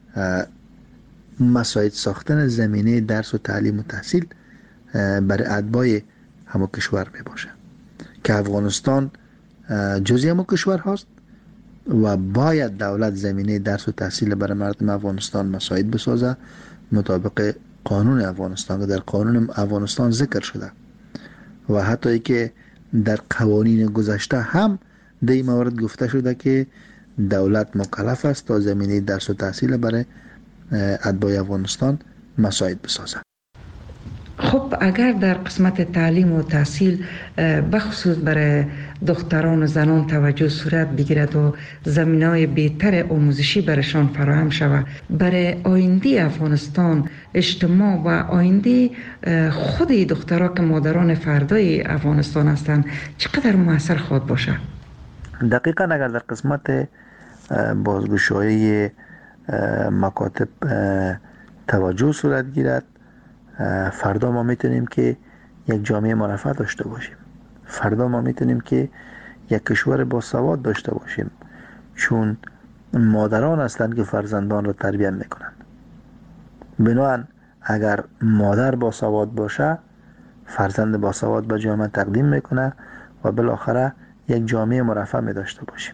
مساعد ساختن زمینه درس و تعلیم و تحصیل برای اتباع همو کشور می باشه که افغانستان جزئی همو کشور هست و باید دولت زمینه درس و تحصیل برای مردم افغانستان مساعد بسازه مطابق قانون افغانستان که در قانون افغانستان ذکر شده و حتی ای که در قوانین گذشته هم در این مورد گفته شده که دولت مکلف است تا زمینه درس و تحصیل برای اتباع افغانستان مساعد بسازه. خب اگر در قسمت تعلیم و تحصیل بخصوص برای دختران و زنان توجه صورت بگیرد و زمینه‌های بهتر آموزشی برشان فراهم شود، برای آینده افغانستان، اجتماع و آینده خود دخترها که مادران فردای افغانستان هستند چقدر مؤثر خواهد باشه؟ دقیقاً اگر در قسمت بازگشایی مکاتب توجه صورت گیرد، فردا ما میتونیم که یک جامعه مرفه داشته باشیم. فردا ما میتونیم که یک کشور با سواد داشته باشیم، چون مادران هستند که فرزندان را تربیت میکنند. بنابراین اگر مادر با سواد باشه، فرزند با سواد به جامعه تقدیم میکنه و بالاخره یک جامعه مرفه می داشته باشیم.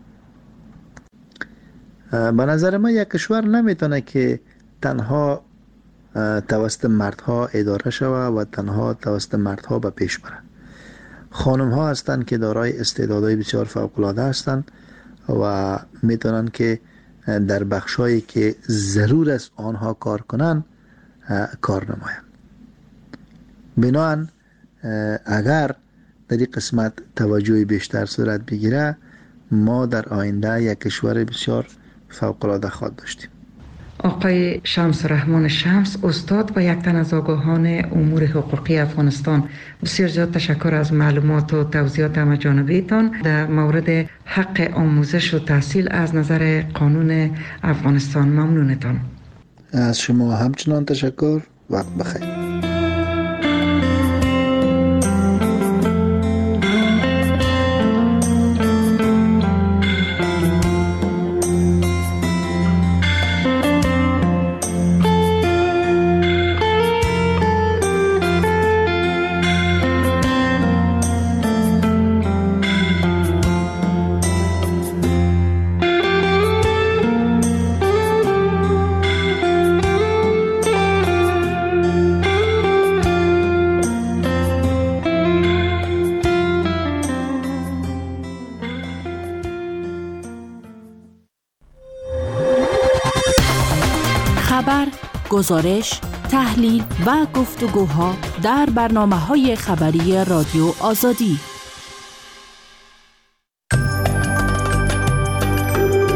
به نظر ما یک کشور نمیتونه که تنها توسط مردها اداره شود و تنها توسط مردها به پیش بره. خانم ها هستند که دارای استعدادهای بسیار فوق‌العاده هستند و میتونن که در بخشایی که ضرور است آنها کار کنند کار نمایند. بنابراین اگر در این قسمت توجه بیشتر صورت بگیره، ما در آینده یک کشور بسیار فوق‌العاده خواهد داشتیم. آقای شمس رحمان شمس، استاد و یک تن از آگاهان امور حقوقی افغانستان، بسیار زیاد تشکر از معلومات و توضیحات همه جانبیتان در مورد حق آموزش و تحصیل از نظر قانون افغانستان. ممنونتان. از شما همچنان تشکر. وقت بخیر. گزارش، تحلیل و گفتگوها در برنامه‌های خبری رادیو آزادی.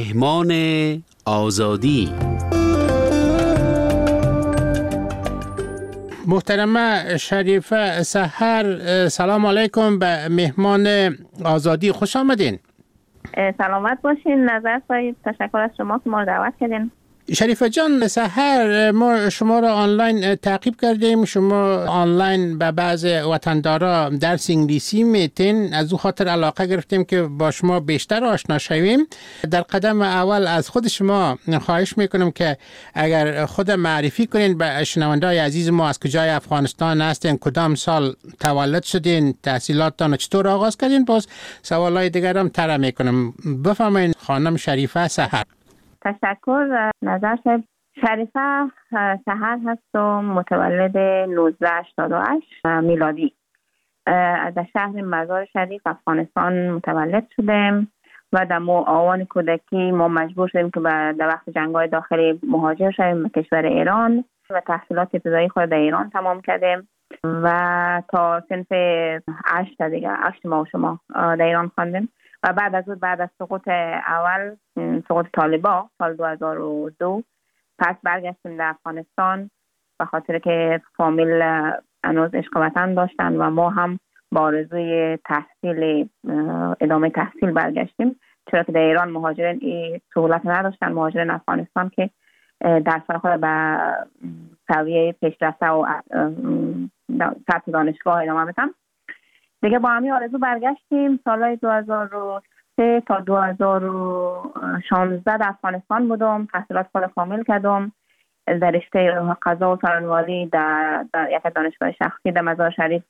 مهمان آزادی. محترمه شریفه سحر، سلام علیکم به مهمان آزادی، خوش آمدین. سلامت باشین نظر صاحب، تشکر از شما که ما رو دعوت کردین. شریفه جان، سحر ما شما را آنلاین تعقیب کردیم، شما آنلاین به بعض وطندارا درس انگلیسی میتین، از او خاطر علاقه گرفتیم که با شما بیشتر آشنا شویم. در قدم اول از خود شما خواهش میکنم که اگر خود معرفی کنین به شنونده‌های عزیز ما، از کجای افغانستان هستین، کدام سال تولد شدین، تحصیلاتتان چطور آغاز کردین، باز سوالای دیگر هم طرح میکنم. بفرمایید خانم شریفه سحر. تشکر نظر صاحب. شریفه سحر هست و متولد نوزده هشتاد و هشت میلادی در شهر مزار شریف افغانستان متولد شدیم و در آوان کودکی ما مجبور شدیم که در وقت جنگ‌های داخلی مهاجر شدیم به کشور ایران و تحصیلات ابتدایی خود در ایران تمام کردیم و تا صنف هشت دیگه هشت ما و شما در ایران خواندیم و بعد از اون بعد از سقوط اول سقوط طالبان سال دو هزار و دو پس برگشتیم در افغانستان به خاطر که فامیل هنوز عشق وطن داشتن و ما هم با آرزوی تحصیل ادامه تحصیل برگشتیم، چرا که در ایران مهاجرین این سهولت نداشتن، مهاجرین افغانستان که درس خود به سویه پیشرفته و سطح دانشگاه ادامه بدن. دیگه با همین آرزو برگشتیم. سالهای دو هزار و سه تا دو هزار و شانزده در افغانستان بودم، تحصیلات خود کامل کردم در رشته قضا و سرانواری در, در یک دانشگاه شخصی در مزار شریف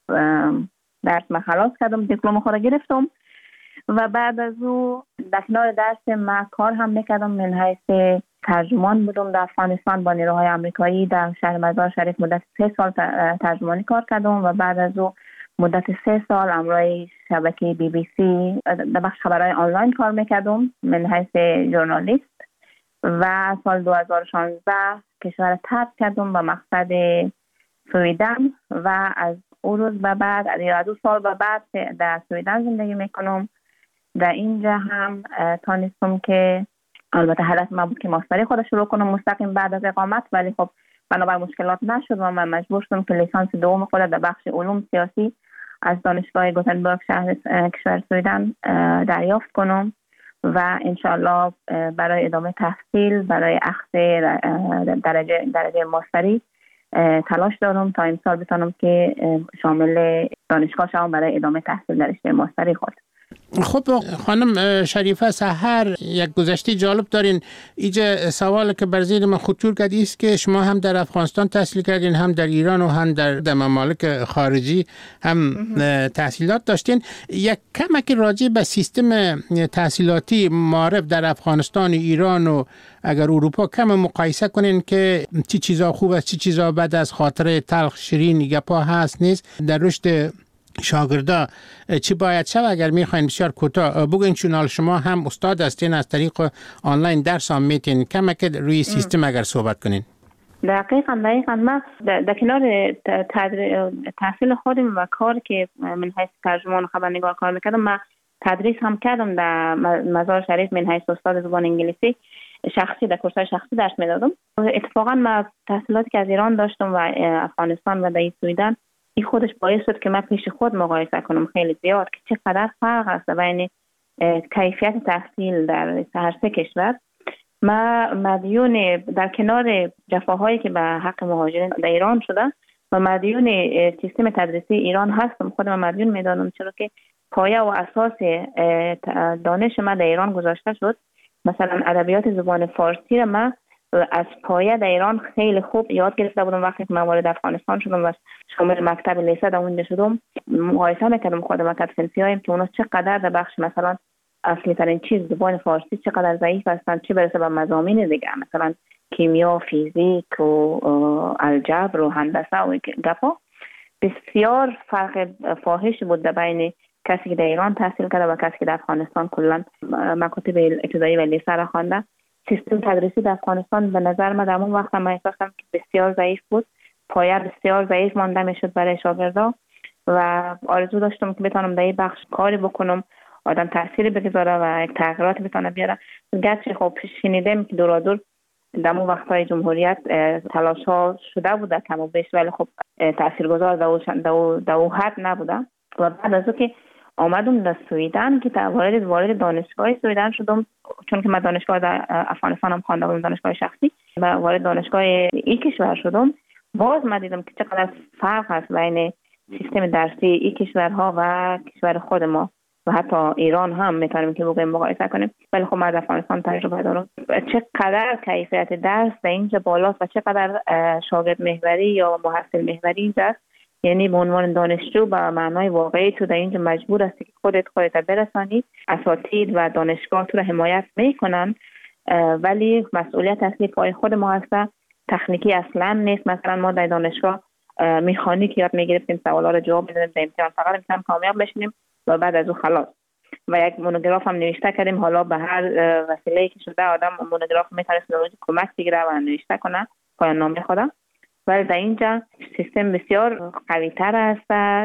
درس ما خلاص کردم، دیپلم خود گرفتم و بعد از او در کنار درس ما کار هم میکردم. من حیث ترجمان بودم در افغانستان با نیروهای آمریکایی در شهر مزار شریف مدت سه سال ترجمانی کار کردم و بعد از او مدت سه سال امروی شبکه بی بی سی در بخش خبرهای آنلاین کار میکردم من حیث ژورنالیست و سال دو هزار و شانزده کشور ترک کردم به مقصد سویدن و از اون روز به بعد از دو سال به بعد در سویدن زندگی میکنم. در اینجا هم تانستم که البته هدف من بود که ماستری خود شروع کنم مستقیم بعد از اقامت، ولی خب بنابر مشکلات نشد و من مجبور شدم که لیسانس دوم خود در بخش علوم سیاسی از دانشگاه گوتنبرگ شهر کشور سویدن دریافت کنم و انشالله برای ادامه تحصیل برای اخذ درجه درجه ماستری تلاش دارم تا امسال بتونم که شامل دانشگاه شوم برای ادامه تحصیل در رشته ماستری خود. خب خانم شریفه سحر، یک گذشته جالب دارین. اینجا سوال که بر ذهن من خطور کرد است که شما هم در افغانستان تحصیل کردین، هم در ایران و هم در, در ممالک خارجی هم تحصیلات داشتین. یک کمک راجع به سیستم تحصیلاتی معارف در افغانستان و ایران و اگر اروپا کم مقایسه کنین که چی چیزا خوب است چی چیزا بد است، خاطره تلخ شیرین گپا هست نیست در رشد شاگردا چی باید شد اگر میخواین بسیار کوتاه بگین، چون شما هم استاد هستین از طریق آنلاین درس هم میتین کمک روی سیستم اگر صحبت کنین. دقیقاً دقیقاً ما در کنار تحصیل خودم و کار که من حیث ترجمان و خبرنگار کار میکردم، ما تدریس هم کردم در مزار شریف من حیث استاد زبان انگلیسی شخصی در کورس‌های شخصی درس میدادم. اتفاقاً ما تحصیلاتی که از ایران داشتم و افغانستان و در سویدن این خودش باعث شد که من پیش خود مقایسه کنم خیلی زیاد که چقدر فرق است بین کیفیت تحصیل در هر سه کشور. ما مدیون در کنار جفاهایی که به حق مهاجرین در ایران شده و مدیون سیستم تدریسی ایران هستم، خودم مدیون میدانم، چرا که پایه و اساس دانش من در ایران گذاشته شد. مثلا ادبیات زبان فارسی را من از پایه در ایران خیلی خوب یاد گرفته بودم. وقتی که من وارد افغانستان شدم و شامل مکتب لیسه در اونجا شدم، مقایسه میکردم خودم و کدفنسی هایم که اونا چقدر در بخش مثلا اصلی ترین چیز زبان فارسی چقدر ضعیف هستن، چه برسه به مضامین دیگه مثلا کیمیا، فیزیک و الجبر و هندسه و گپا. بسیار فرق فاحش بود بین کسی که در ایران تحصیل کرده و کسی که در افغانستان کلا مکاتب ابتدایی و لیسه را خوانده. سیستم تدریسی در افغانستان به نظر من در اون وقت من احساس کردم که بسیار ضعیف بود، پایه بسیار ضعیف مانده میشد برای شاگردا و آرزو داشتم که بتونم در این بخش کاری بکنم. آدم تأثیری بگذاره و یک تغییرات بتونه بیاره. گرچه خب شنیدیم که دورا دور در اون وقتای جمهوریت تلاش ها شده بوده کم و بیش، ولی خب تاثیرگذار در اون حد نبوده. و بعد از اون که آمدم در سویدن که وارد وارد دانشگاه سویدن شدم، چون که من دانشگاه در افغانستان هم خوانده بودم، دانشگاه شخصی، و وارد دانشگاه این کشور شدم. باز من دیدم که چقدر فرق هست بین سیستم درسی این کشورها و کشور خود ما و حتی ایران هم میتونیم که بگویم مقایسه کنیم. ولی خب من در افغانستان تجربه دارم چقدر کیفیت درس در اینجا بالاست و چقدر شاگرد محوری یا محصل محوری اینجا است. یعنی به عنوان دانشجو به معنای واقعی تو در اینجا مجبور هستی که خودت خودت برسانی. اساتید و دانشگاه تو رو حمایت میکنن، ولی مسئولیت اصلی پای خود ما هست. تکنیکی اصلا نیست. مثلا ما در دانشگاه مکانیک یاد میگرفتیم، سوالا رو جواب میدادیم، در امتحان فقط امتحان کامیاب بشیم و بعد از اون خلاص. و یک مونوگراف هم نوشته کردیم. حالا به هر وسیله‌ای که شده آدم مونوگراف میتونه کمک بگیره و نوشته کنه پایان نامه خودم. ولی در اینجا سیستم بسیار قوی تر است،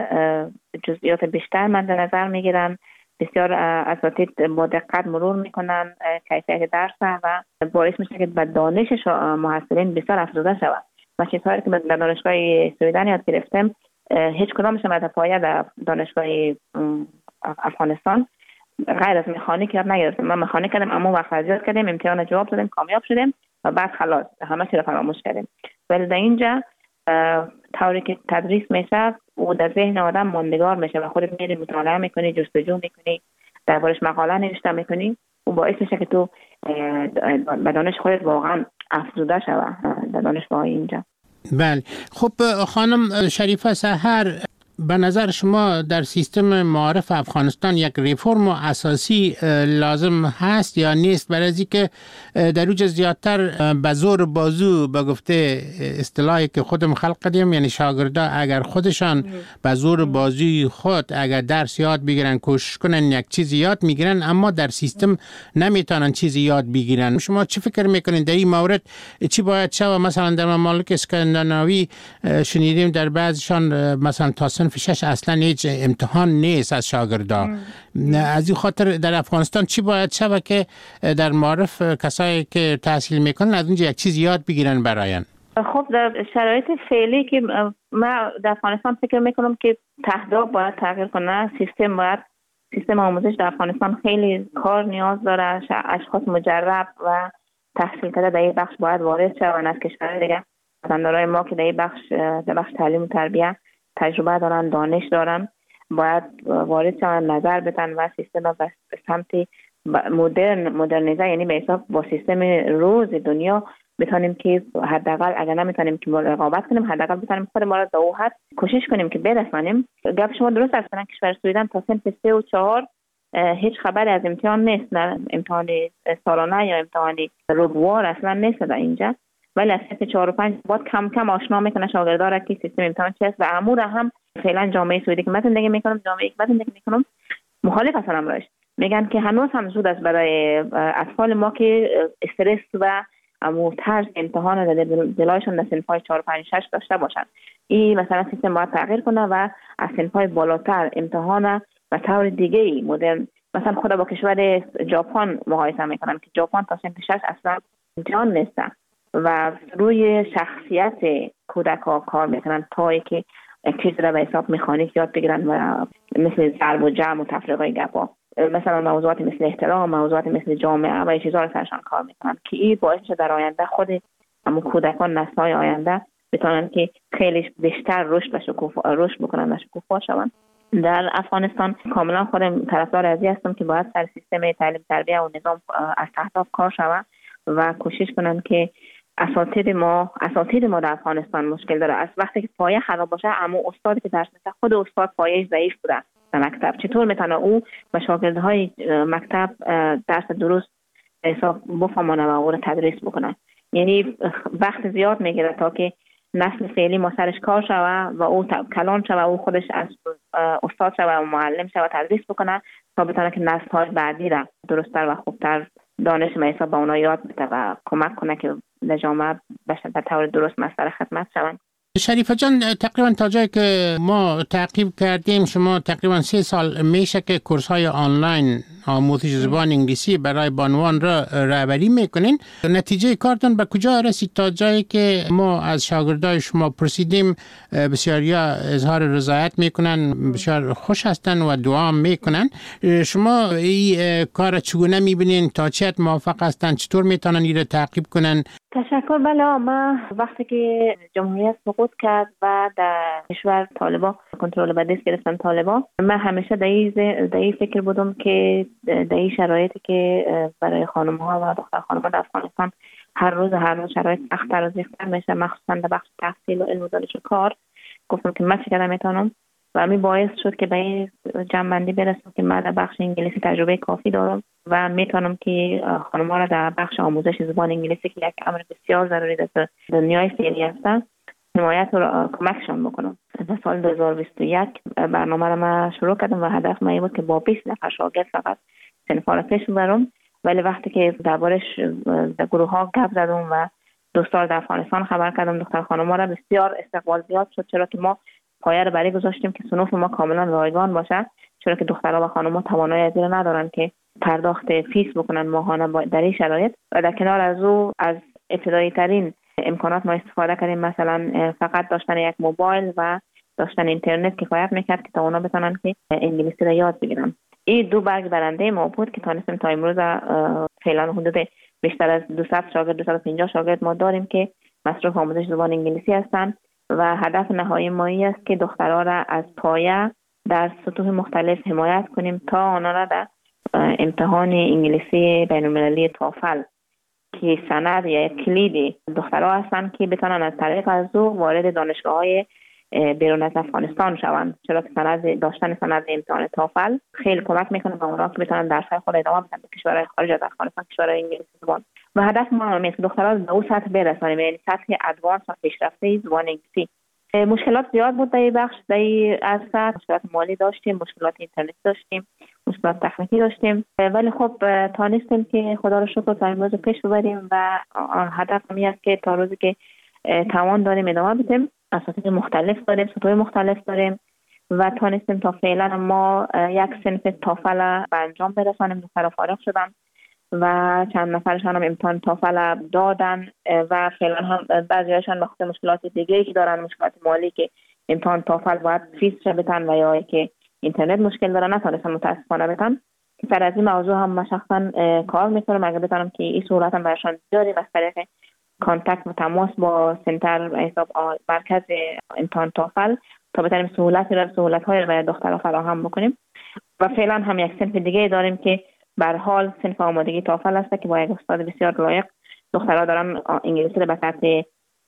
جزئیات بیشتر مد نظر میگیرن، بسیار اساتید با دقت مرور میکنن کیفیت درس و باعث میشه که به دانش محصلین بسیار افزوده شود. و چیزهایی که در دانشگاه سویدن یاد گرفتم هیچ کدامش مد پایه در دانشگاه افغانستان غیر از مکانیک یاد نگرفتم. من مکانیک کردم، اما وقت یاد کردیم، امتحان جواب دادیم، کامیاب شدیم و بعد خلاص همه چی رو فراموش کردیم. ولی در اینجا طوری که تدریس میشه و در ذهن آدم ماندگار میشه و خودت میری مطالعه میکنی، جستجو میکنی، دربارش مقاله نوشته میکنی و باعث میشه که تو به دانش خودت واقعا افزوده شوی در دانشگاه اینجا. بله. خب خانم شریفه سحر، به نظر شما در سیستم معارف افغانستان یک ریفرم اساسی لازم هست یا نیست؟ برای از اینکه در اوج زیادتر به زور بازو به گفته اصطلاحی که خودم خلق کردیم، یعنی شاگردا اگر خودشان به زور بازوی خود اگر درس یاد بگیرن، کوشش کنن یک چیزی یاد میگیرن، اما در سیستم نمیتونن چیزی یاد بگیرن. شما چی فکر میکنین در این مورد؟ چی باید شود؟ مثلا در ممالک اسکاندیناوی شنیدیم در بعضیشان مثلا تا صنف شش اصلا هیچ امتحان نیست از شاگردان. از این خاطر در افغانستان چی باید شود که در معارف کسایی که تحصیل میکنن از اونجا یک چیز یاد بگیرن براین؟ خب در شرایط فعلی که ما در افغانستان فکر میکنم که تهداب باید تغییر کنه. سیستم باید سیستم آموزش در افغانستان خیلی کار نیاز داره. اشخاص مجرب و تحصیل کرده در این بخش باید وارد شوند از کشورهای دیگه. وطندارای ما که در این بخش در بخش تعلیم و تربیت تجربه دارن، دانش دارن، باید وارد شوند، نظر بدن و سیستم را به سمت مدرن مدرنیزه، یعنی به حساب با سیستم روز دنیا بتونیم که حداقل اگر نمیتونیم که رقابت کنیم، حداقل بتونیم خود ما را در اون حد کوشش کنیم که برسانیم. گپ شما درست است. مثلا کشور سویدن تا صنف سه و چهار هیچ خبری از امتحان نیست، نه امتحان سالانه یا امتحان ربوار اصلا نیست در اینجا. ولی از صنف چهار و پنج باید کم کم آشنا میکنه شاگردا را که سیستم امتحان چی است. و امور هم فعلا جامعه سوئدی که من زندگی میکنم، جامعه که من زندگی میکنم، مخالف هستن امرش. میگن که هنوز هم زود است برای اطفال ما که استرس و امور ترس امتحان در دلایشون در صنف‌های چهار و پنج شش داشته باشن. این مثلا سیستم باید تغییر کنه و از صنف‌های بالاتر امتحان و طور دیگه مدرن، مثلا خود با کشور ژاپن مقایسه میکنن که ژاپن تا صنف شش اصلا امتحان نیست و روی شخصیت کودک‌ها کار میکنن تا اینکه یک چیز را به حساب مکانیک یاد بگیرن و مثل ضرب و جمع و تفریقای گپا، مثلا موضوعات مثل احترام، موضوعات مثل جامعه و چیزا رو سرشان کار میکنن که این باعث میشه در آینده خود همون کودکان نسل‌های آینده بتونن که خیلی بیشتر رشد و شکوفا رشد بکنن و شکوفا شون. در افغانستان کاملا خودم طرفدار ازی هستم که باید سر سیستم تعلیم تربیت و نظام از تحت کار شود و کوشش کنن که اساتید ما اساتید ما در افغانستان مشکل داره. از وقتی که پایه خراب باشه، اما استادی که درس میده خود استاد پایه‌اش ضعیف بوده در مکتب، چطور میتونه او و شاگردهای مکتب درس درست حساب بفهمونه و او رو تدریس بکنه؟ یعنی وقت زیاد میگیره تا که نسل فعلی ما سرش کار شوه و او کلان شوه، او خودش از استاد شوه و معلم شوه تدریس بکنه تا بتونه که نسل‌های بعدی را درست‌تر و خوبتر دانش ما حساب به اونا یاد بده و کمک کنه که در جامعه به طور درست مستر خدمت شوند. شریفه جان، تقریبا تا جایی که ما تعقیب کردیم شما تقریبا سه سال میشه که کورس های آنلاین آموزش زبان انگلیسی برای بانوان را رهبری میکنین. نتیجه کارتون به کجا رسید تا جایی که ما از شاگردای شما پرسیدیم بسیاریا اظهار رضایت میکنن، بسیار خوش هستن و دعا میکنن. شما این کار چگونه میبینین؟ تا چه حد موافق هستن؟ چطور میتونن این را تعقیب کنن؟ تشکر. بله، ما وقتی که جمهوریت سقوط کرد و در کشور طالبان کنترل به دست گرفتن طالبان، من همیشه در این فکر بودم که در این شرایطی که برای خانم ها و دختر خانم ها در افغانستان هر روز هر روز شرایط سخت‌تر و سخت‌تر میشه، مخصوصا در بخش تحصیل و علم و دانش و کار. گفتم که من چه کردم میتونم و همین باعث شد که به این جنبندی برسم که من در بخش انگلیسی تجربه کافی دارم و میتونم که خانم ها را در بخش آموزش زبان انگلیسی که یک امر بسیار ضروری در دنیای فعلی هستن حمایت و کمکشان بکنم. در سال دو هزار و بیست و یک برنامه را من شروع کردم و هدف من بود که با بیست نفر شاگرد فقط صنف را پیش ببرم. ولی وقتی که دربارش در گروه ها گپ زدم و دوستان در افغانستان خبر کردم دختر خانم ها را، بسیار استقبال زیاد شد، چرا که ما پایه را برای گذاشتیم که صنوف ما کاملا رایگان باشه، چرا که دخترها و خانم‌ها توانایی از این ندارن که پرداخت فیس بکنن ماهانه در این شرایط. و در کنار از او از ابتدایی ترین امکانات ما استفاده کردیم، مثلا فقط داشتن یک موبایل و داشتن اینترنت کفایت میکرد که تا اونا بتونن که انگلیسی را یاد بگیرن. این دو برگ برنده ما بود که تانستیم تا امروز فعلا حدود بیشتر از دویست شاگرد دویست و پنجاه شاگرد ما داریم که مصروف آموزش زبان انگلیسی هستند و هدف نهایی ما این است که دخترها را از پایه در سطوح مختلف حمایت کنیم تا آنها را در امتحان انگلیسی بین‌المللی توفل که سند یا کلید دخترها هستند که بتونن از طریق از او وارد دانشگاه‌های بیرون از افغانستان شوند، چرا که سند داشتن سند امتحان توفل خیلی کمک میکنه به اونها که بتونن درس‌های خود ادامه بدن به کشورهای خارج از افغانستان، کشورهای انگلیسی زبان. و هدف ما همین است که دخترها به اون سطح برسانیم، یعنی سطح ادوانس و پیشرفته زبان انگلیسی. مشکلات زیاد بود در این بخش، در این عرصه مشکلات مالی داشتیم، مشکلات اینترنت داشتیم، مشکلات تکنیکی داشتیم، ولی خب تانستیم که خدا رو شکر تا امروز پیش ببریم و هدف همین است که تا روزی که توان داریم ادامه بدیم. اساتید مختلف داریم، سطوح مختلف داریم و تانستیم تا فعلا ما یک صنف توفل به انجام برسانیم. دخترها فارغ شدن و چند نفرشان هم امتحان توفل دادن و فعلا هم بعضی‌هاشون به خاطر مشکلات دیگه‌ای که دارن، مشکلات مالی که امتحان توفل باید فیس بدن و یا که اینترنت مشکل دارن نتونستن متاسفانه بدن. سر از این موضوع هم من شخصا کار میکنم اگر بتونم که این سهولت هم برشان بیاریم از طریق کانتکت و تماس با سنتر حساب مرکز امتحان توفل تا بتونیم سهولت را سهولت های را برای دخترها فراهم بکنیم. و فعلا هم یک صنف دیگه داریم که به هر حال صنف آمادگی توفل است که با یک استاد بسیار لایق دخترها دارن انگلیسی را به سطح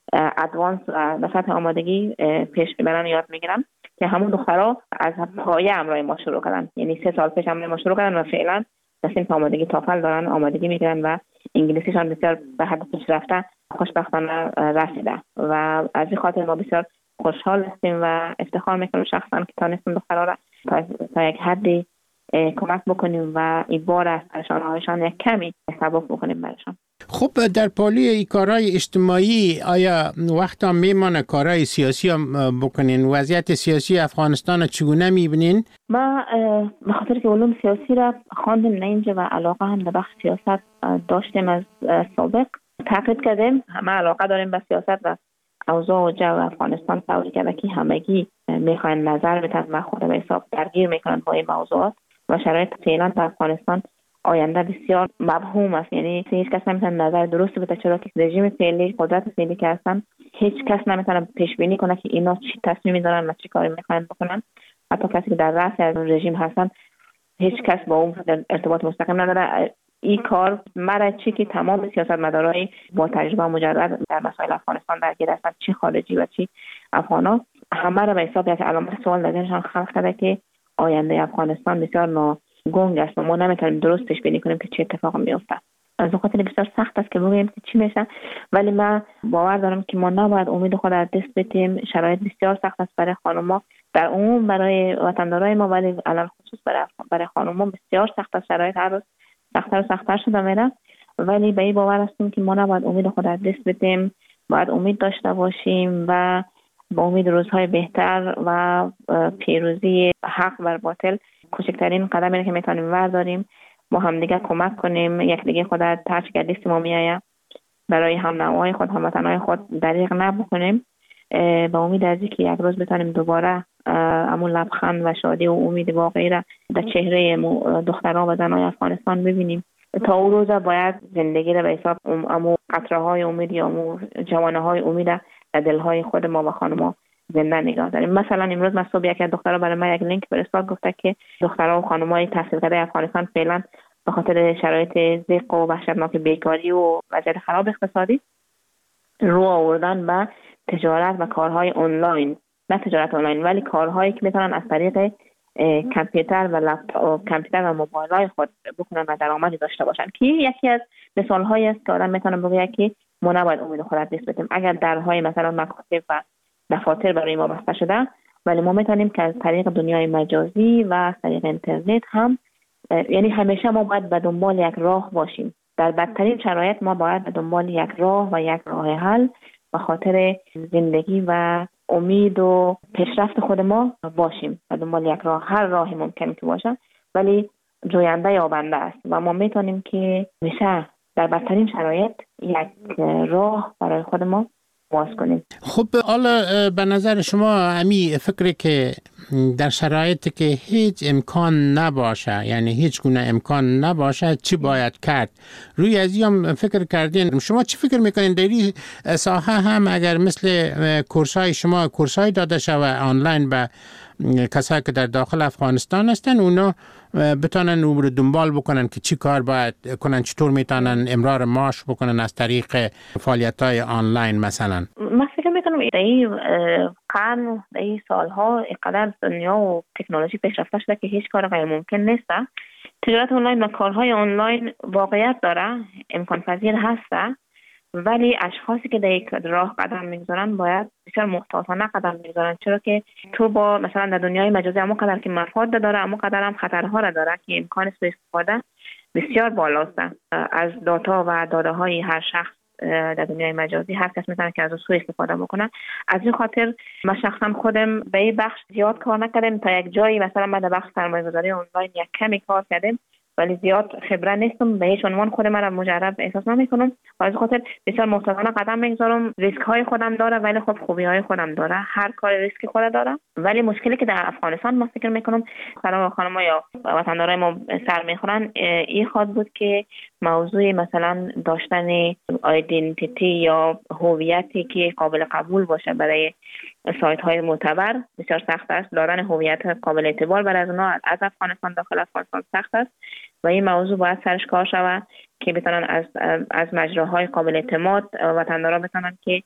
ادوانس و به سطح آمادگی پیش میبرن یاد میگیرن که همون دخترها از پایه همراه ما شروع کردن، یعنی سه سال پیش همراه ما شروع کردن و فعلا در صنف آمادگی توفل دارن آمادگی میگیرن و انگلیسیشان بسیار به حد پیشرفته خوشبختانه رسیده و از این خاطر ما بسیار خوشحال هستیم و افتخار میکنم شخصا که تانستیم دخترها را تا یک حدی کمک بکنیم و این بار از پریشانی‌هایشان یک کمی سبک بکنیم برشان. خب در پالی ای کارهای اجتماعی آیا وقت هم میمانه کارهای سیاسی هم بکنین؟ وضعیت سیاسی افغانستان چگونه میبینین؟ ما به خاطر که علوم سیاسی را خواندیم نه اینجا و علاقه هم به بخش سیاست داشتیم از سابق، تحقیق کردیم، همه علاقه داریم به سیاست و اوضاع و جو افغانستان طوری که که همگی میخواین نظر بدن و خود به حساب درگیر میکنن با این موضوعات و شرایط فعلا در افغانستان آینده بسیار مبهوم است، یعنی هیچ کس نمیتونه نظر درست بده چرا که رژیم فعلی قدرت فعلی که هستن هیچ کس نمیتونه پیش بینی کنه که اینا چی تصمیمی دارن و چی کاری میخواین بکنن. حتی کسی که در رأس از اون رژیم هستن هیچ کس با اون ارتباط مستقیم نداره. این کار مرا چی که تمام سیاستمدارای با تجربه مجرد در مسائل افغانستان درگیر هستند، چی خارجی و چی افغانا، همه را به حساب یک علامت سوال در ذهنشان خلق کرده که آینده افغانستان بسیار ناگنگ است و ما نمیتونیم درست پیش بینی کنیم که چه اتفاقی میفته. از اون خاطر بسیار سخت است که بگوییم که چی میشه، ولی من باور دارم که ما نباید امید خود از دست بدیم. شرایط بسیار سخت است برای خانم‌ها در عموم، برای وطندارای ما، ولی علل خصوص برای برای خانم‌ها بسیار سخت است. شرایط هر روز سخت‌تر و سخت‌تر شده میره، ولی به این باور هستیم که ما نباید امید خود از دست بدیم، باید امید داشته باشیم و با امید روزهای بهتر و پیروزی حق بر باطل کوچکترین قدمی که میتونیم برداریم، با هم دیگه کمک کنیم، یک دیگه خود از ترچ که لیست ما میایه برای هم نوای خود، هموطنهای خود دریغ نبکنیم. با امید از اینکه یک روز بتونیم دوباره همون لبخند و شادی و امید واقعی را در چهره دختران و زنای افغانستان ببینیم. تا اون روز باید زندگی را به حساب امو قطره های امید یا امو جوانه های امید در دلهای خود ما و خانما زنده نگاه داریم. مثلا امروز من صبح یک دخترها برای من یک لینک فرستاد، گفته که دخترها و خانمای تحصیل کرده افغانستان فعلا به خاطر شرایط ضیق و وحشتناک بیکاری و وضعیت خراب اقتصادی رو آوردن به تجارت و کارهای آنلاین، نه تجارت آنلاین ولی کارهایی که میتونن از طریق کامپیوتر و لپتاپ کامپیوتر و موبایل‌های خود بکنن و درآمدی داشته باشن، که یکی از مثال‌هایی است که آدم میتونه بگه که ما نباید امید خود از دست بدیم. اگر درهای مثلا مکاتب و دفاتر برای ما بسته شده، ولی ما میتونیم که از طریق دنیای مجازی و از طریق اینترنت هم، یعنی همیشه ما باید به دنبال یک راه باشیم. در بدترین شرایط ما باید به دنبال یک راه و یک راه حل به خاطر زندگی و امید و پیشرفت خود ما باشیم. به دنبال یک راه، هر راهی ممکن که باشه ولی جوینده یابنده است و ما میتونیم که میشه در بدترین شرایط یک راه برای خود ما باز کنیم. خب حالا به نظر شما امی فکری که در شرایطی که هیچ امکان نباشه، یعنی هیچ گونه امکان نباشه، چی باید کرد؟ روی از این فکر کردین؟ شما چی فکر میکنین در این ساحه هم اگر مثل کورسای شما کورسای داده شود آنلاین به کسایی که در داخل افغانستان هستن، اونا بتونن او رو دنبال بکنن که چی کار باید کنن، چطور میتونن امرار معاش بکنن از طریق فعالیت‌های آنلاین مثلا؟ من فکر میکنم در این قرن، در این سالها اینقدر دنیا و تکنولوژی پیشرفته شده که هیچ کار غیر ممکن نیست. تجارت آنلاین و کارهای آنلاین واقعیت داره، امکان پذیر هسته، ولی اشخاصی که در یک راه قدم میگذارن باید بسیار محتاطانه قدم میگذارن، چرا که تو با مثلا در دنیای مجازی اما قدر که مفاد داره اما قدر هم خطرها را داره که امکان سوء استفاده بسیار بالاست از داتا و داده های هر شخص در دنیای مجازی. هر کس میتونه که از سوء استفاده بکنه. از این خاطر من شخصا خودم به این بخش زیاد کار نکردم، تا یک جایی مثلا من در بخش سرمایه‌گذاری آنلاین یک کمی کار کردم ولی زیاد خبره نیستم، به هیچ عنوان خودم را مجرب احساس نمی‌کنم و از خاطر بسیار محتاطانه قدم میگذارم. ریسک های خودم داره ولی خب خوبی های خودم داره، هر کار ریسک خود داره. ولی مشکلی که در افغانستان ما فکر میکنم خانم خانم یا وطندارای ما سر میخورن این خواهد بود که موضوع مثلا داشتن آیدنتیتی یا هویتی که قابل قبول باشه برای سایت های معتبر بسیار سخت است. دادن هویت قابل اعتبار برای از اونها از افغانستان داخل افغانستان سخت است و این موضوع باید سرش کار شود که بتونن از از مجراهای قابل اعتماد وطندارا بتونن که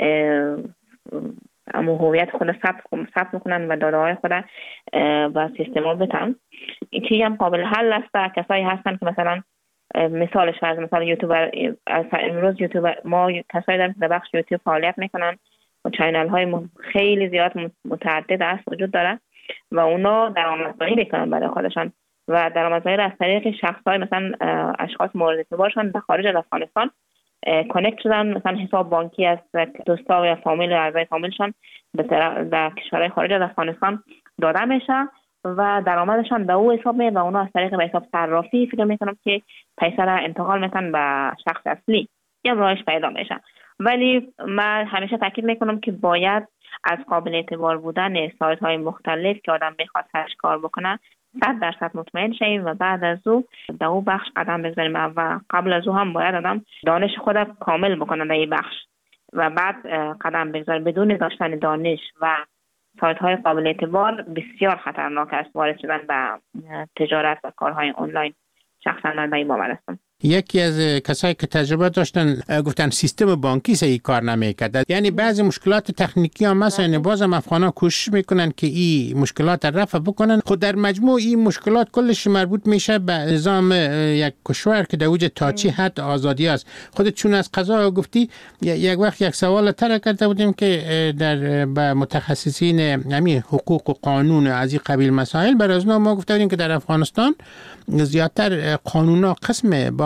اما هویت خود ثبت میکنن و داده های خود و سیستما بتن. این هم قابل حل است. کسایی هستن که مثلا مثالش فرض مثلا یوتیوبر، امروز یوتیوبر ما کسایی داریم که در بخش یوتیوب فعالیت میکنن و چینل های خیلی زیاد متعدد است وجود داره و اونا درآمدزایی میکنن برای خودشان و درآمدزایی را از طریق شخص‌های مثلا اشخاص مورد اعتبارشان در خارج از افغانستان کانکت شدن، مثلا حساب بانکی از دوستا و فامیل و اعضای فامیلشان در کشورهای خارج از افغانستان داده میشه و درآمدشان به او حساب میاد و اونا از طریق به حساب صرافی فکر میکنم که پیسه را انتقال میتن به شخص اصلی یا راهش پیدا میشه. ولی من همیشه تاکید میکنم که باید از قابل اعتبار بودن سایت های مختلف که آدم میخواد سرش کار بکنه صد درصد مطمئن شیم و بعد از او در او بخش قدم بزنیم و قبل از او هم باید آدم دانش خود کامل بکنه در این بخش و بعد قدم بگذاره. بدون داشتن دانش و سایت های قابل اعتبار بسیار خطرناک است وارد شدن به تجارت و کارهای آنلاین. شخصا من به این باور هستم. یکی از کسایی که تجربه داشتن گفتن سیستم بانکی صحیح کار نمیکرد، یعنی بعضی مشکلات تکنیکی هم مثلا بازم افغانا کوشش میکنن که این مشکلات رفع بکنن. خود در مجموع این مشکلات کلش مربوط میشه به نظام یک کشور که در اوج تا چی حد آزادی است. خودت چون از قضا گفتی یک وقت یک سوال طرح کرده بودیم که در با متخصصین همین حقوق و قانون از این قبیل مسائل برای ما گفته بودیم که در افغانستان زیادتر قانونا قسم با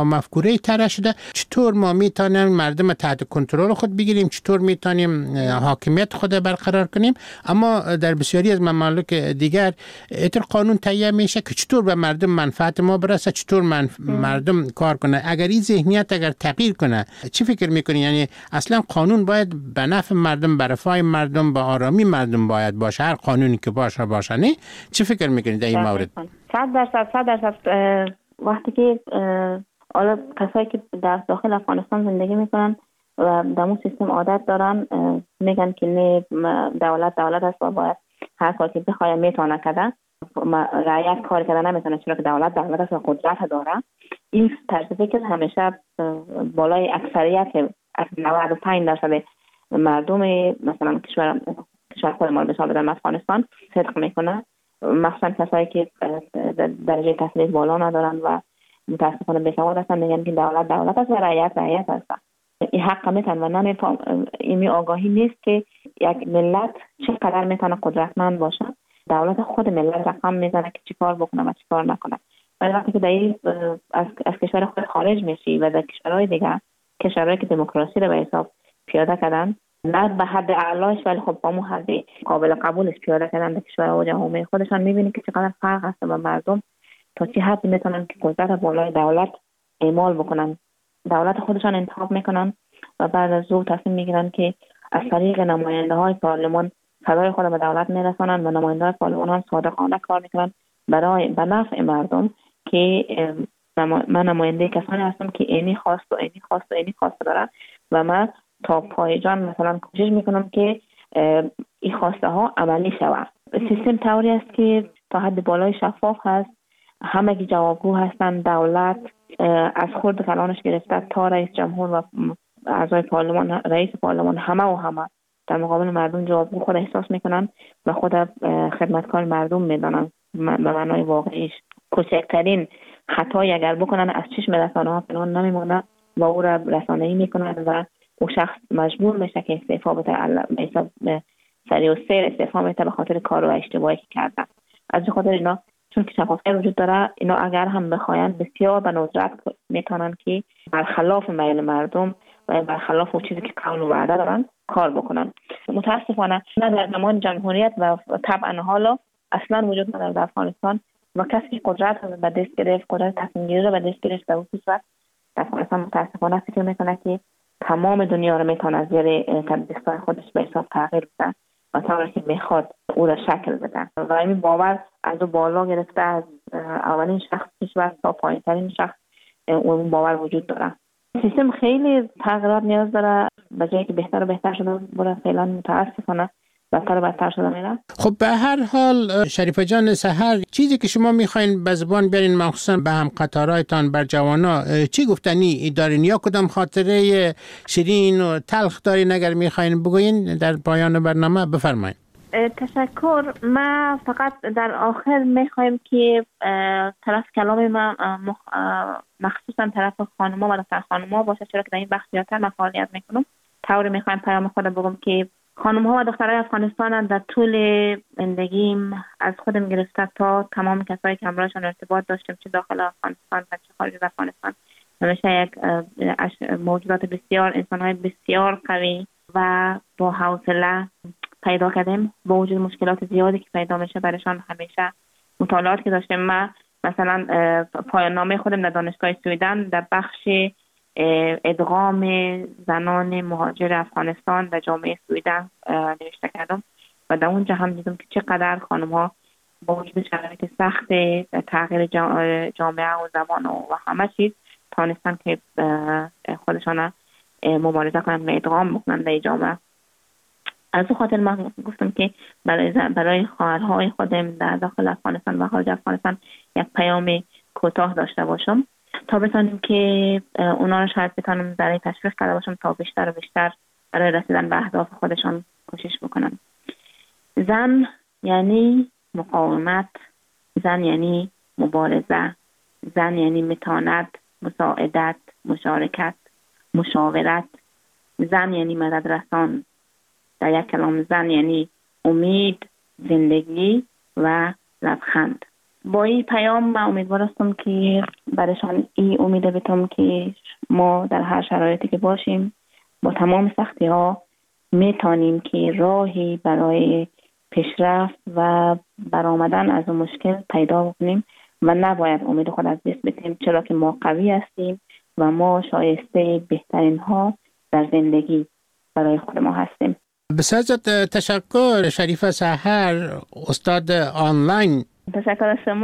با مفکوره طرح شده. چطور ما میتونیم مردم تحت کنترل خود بگیریم، چطور میتونیم حاکمیت خود برقرار کنیم. اما در بسیاری از ممالک دیگر اینطور قانون تهیه میشه که چطور به مردم منفعت ما برسه، چطور من مردم کار کنه. اگر این ذهنیت اگر تغییر کنه، چی فکر میکنی؟ یعنی اصلا قانون باید به نفع مردم، به رفاه مردم، به آرامی مردم باید باشه، هر قانونی که باشه باشه. نه چی فکر میکنید در این مورد؟ صد درصد صد درصد وقتی که حالا کسایی که در داخل افغانستان زندگی میکنن و در اون سیستم عادت دارن، میگن که نه دولت دولت است و باید هر کار که بخواد میتونه کنه، رعیت کار کردن نمیتونه چرا که دولت دولت است و قدرت داره. این طرز فکر همیشه بالای اکثریت از نود و پنج درصد مردم مثلا کشور کشور خود ما مثال بزنم افغانستان صدق میکنه، مخصوصا کسایی که درجه تحصیلی بالا ندارن و متاسفانه بیسواد هستن، میگن که دولت دولت است و رعیت رعیت است. این حق میتن و نمیفهم، این آگاهی نیست که یک ملت چقدر میتونه قدرتمند باشه. دولت خود ملت رقم میزنه که چی کار بکنه و چی کار نکنه. ولی وقتی که در از, از کشور خود خارج میشی و در کشورهای دیگه، کشورهایی که دموکراسی رو به حساب پیاده کردن، نه به حد اعلاش ولی خب با مو حد قابل قبولش پیاده کردن در کشورها و جامعه خودشان، میبینی که چقدر فرق هست و مردم تا چه حد میتونن که قدرت بالای دولت اعمال بکنن. دولت خودشان انتخاب میکنن و بعد از او تصمیم میگیرن که از طریق نماینده های پارلمان صدای خود به دولت میرسانن و نماینده های پارلمان هم صادقانه کار میکنن برای به نفع مردم که من نماینده کسانی هستم که اینی خواست و اینی خواست و اینی خواست دارم و من تا پای جان مثلا کوشش میکنم که این خواسته ها عملی شود. سیستم طوری است که تا حد بالای شفاف هست، همه کی جوابگو هستن. دولت از خود کلانش گرفته تا رئیس جمهور و اعضای پارلمان، رئیس پارلمان، همه و همه در مقابل مردم جوابگو خود احساس میکنن و خود خدمتکار مردم میدانن. به معنای واقعیش کوچکترین خطایی اگر بکنن از چشم رسانه ها پنهان نمیمونه و او را رسانه‌ای میکنن و او شخص مجبور میشه که استعفا بده، حساب سریع و سیر استعفا میده به خاطر کار و اشتباهی که کرده. از خاطر اینا چون که شفافیت وجود داره، اینا اگر هم بخواین بسیار به ندرت میتونن که برخلاف میل مردم و برخلاف اون چیزی که قول و وعده دارن کار بکنن. متاسفانه نه در زمان جمهوریت و طبعا حالا اصلا وجود نداره در افغانستان و کسی که قدرت رو به دست گرفت، قدرت تصمیم گیری رو به دست گرفت، در اون صورت در افغانستان متاسفانه فکر میکنه که تمام دنیا رو میتونه از زیر دستای خودش به حساب تغییر بده و طوری که میخواد او را شکل بده و این باور از او بالا گرفته، از اولین شخص کشور تا پایین ترین شخص اون باور وجود داره. سیستم خیلی تغییرات نیاز داره، به جایی که بهتر و بهتر شده بره فعلا متاسفانه بدتر و بدتر شده میره. خب به هر حال شریفه جان سحر، چیزی که شما میخواین به زبان بیارین مخصوصا به هم قطارایتان بر جوانا، چی گفتنی دارین یا کدام خاطره شیرین و تلخ دارین اگر میخواین بگوین در پایان برنامه؟ بفرمایید. تشکر. ما فقط در آخر میخوایم که طرف کلام ما مخصوصا طرف خانوما و دختر خانوما باشه، چرا که در این بخش زیادتر من فعالیت میکنم. طوری میخوایم پیام خود بگم که خانم ها و دخترای افغانستان در طول زندگیم از خودم گرفته تا تمام کسایی که همراهشان ارتباط داشتم، چه داخل افغانستان و چه خارج از افغانستان، همیشه یک موجودات بسیار، انسان‌های بسیار قوی و با حوصله پیدا کردیم. با وجود مشکلات زیادی که پیدا میشه برایشان همیشه مطالعات که داشتم. من مثلا پایان نامه خودم در دانشگاه سویدن در بخش ادغام زنان مهاجر افغانستان در جامعه سویدن نوشته کردم و در اونجا هم دیدم که چقدر خانم ها با وجود شرایط سخت تغییر جامعه و زبان و همه چیز تانستن که خودشان مبارزه کنند و ادغام بکنند در جامعه. از اون خاطر من گفتم که برای برای خواهرهای خودم در داخل افغانستان و خارج افغانستان یک پیام کوتاه داشته باشم تا بتونیم که اونا رو شاید بتونم در تشویق کرده باشم تا بیشتر و بیشتر برای رسیدن به اهداف خودشان کوشش بکنن. زن یعنی مقاومت، زن یعنی مبارزه، زن یعنی متانت، مساعدت، مشارکت، مشاورت، زن یعنی مدد رسان. در یک کلام زن یعنی امید، زندگی و لبخند. با این پیام من امیدوار هستم که برایشان این امید بتم که ما در هر شرایطی که باشیم با تمام سختی ها میتونیم که راهی برای پیشرفت و برآمدن از اون مشکل پیدا کنیم و نباید امید خود از دست بدیم، چرا که ما قوی هستیم و ما شایسته بهترین ها در زندگی برای خود ما هستیم. بسیار تشکر شریفه سحر، استاد آنلاین. تشکر از شما.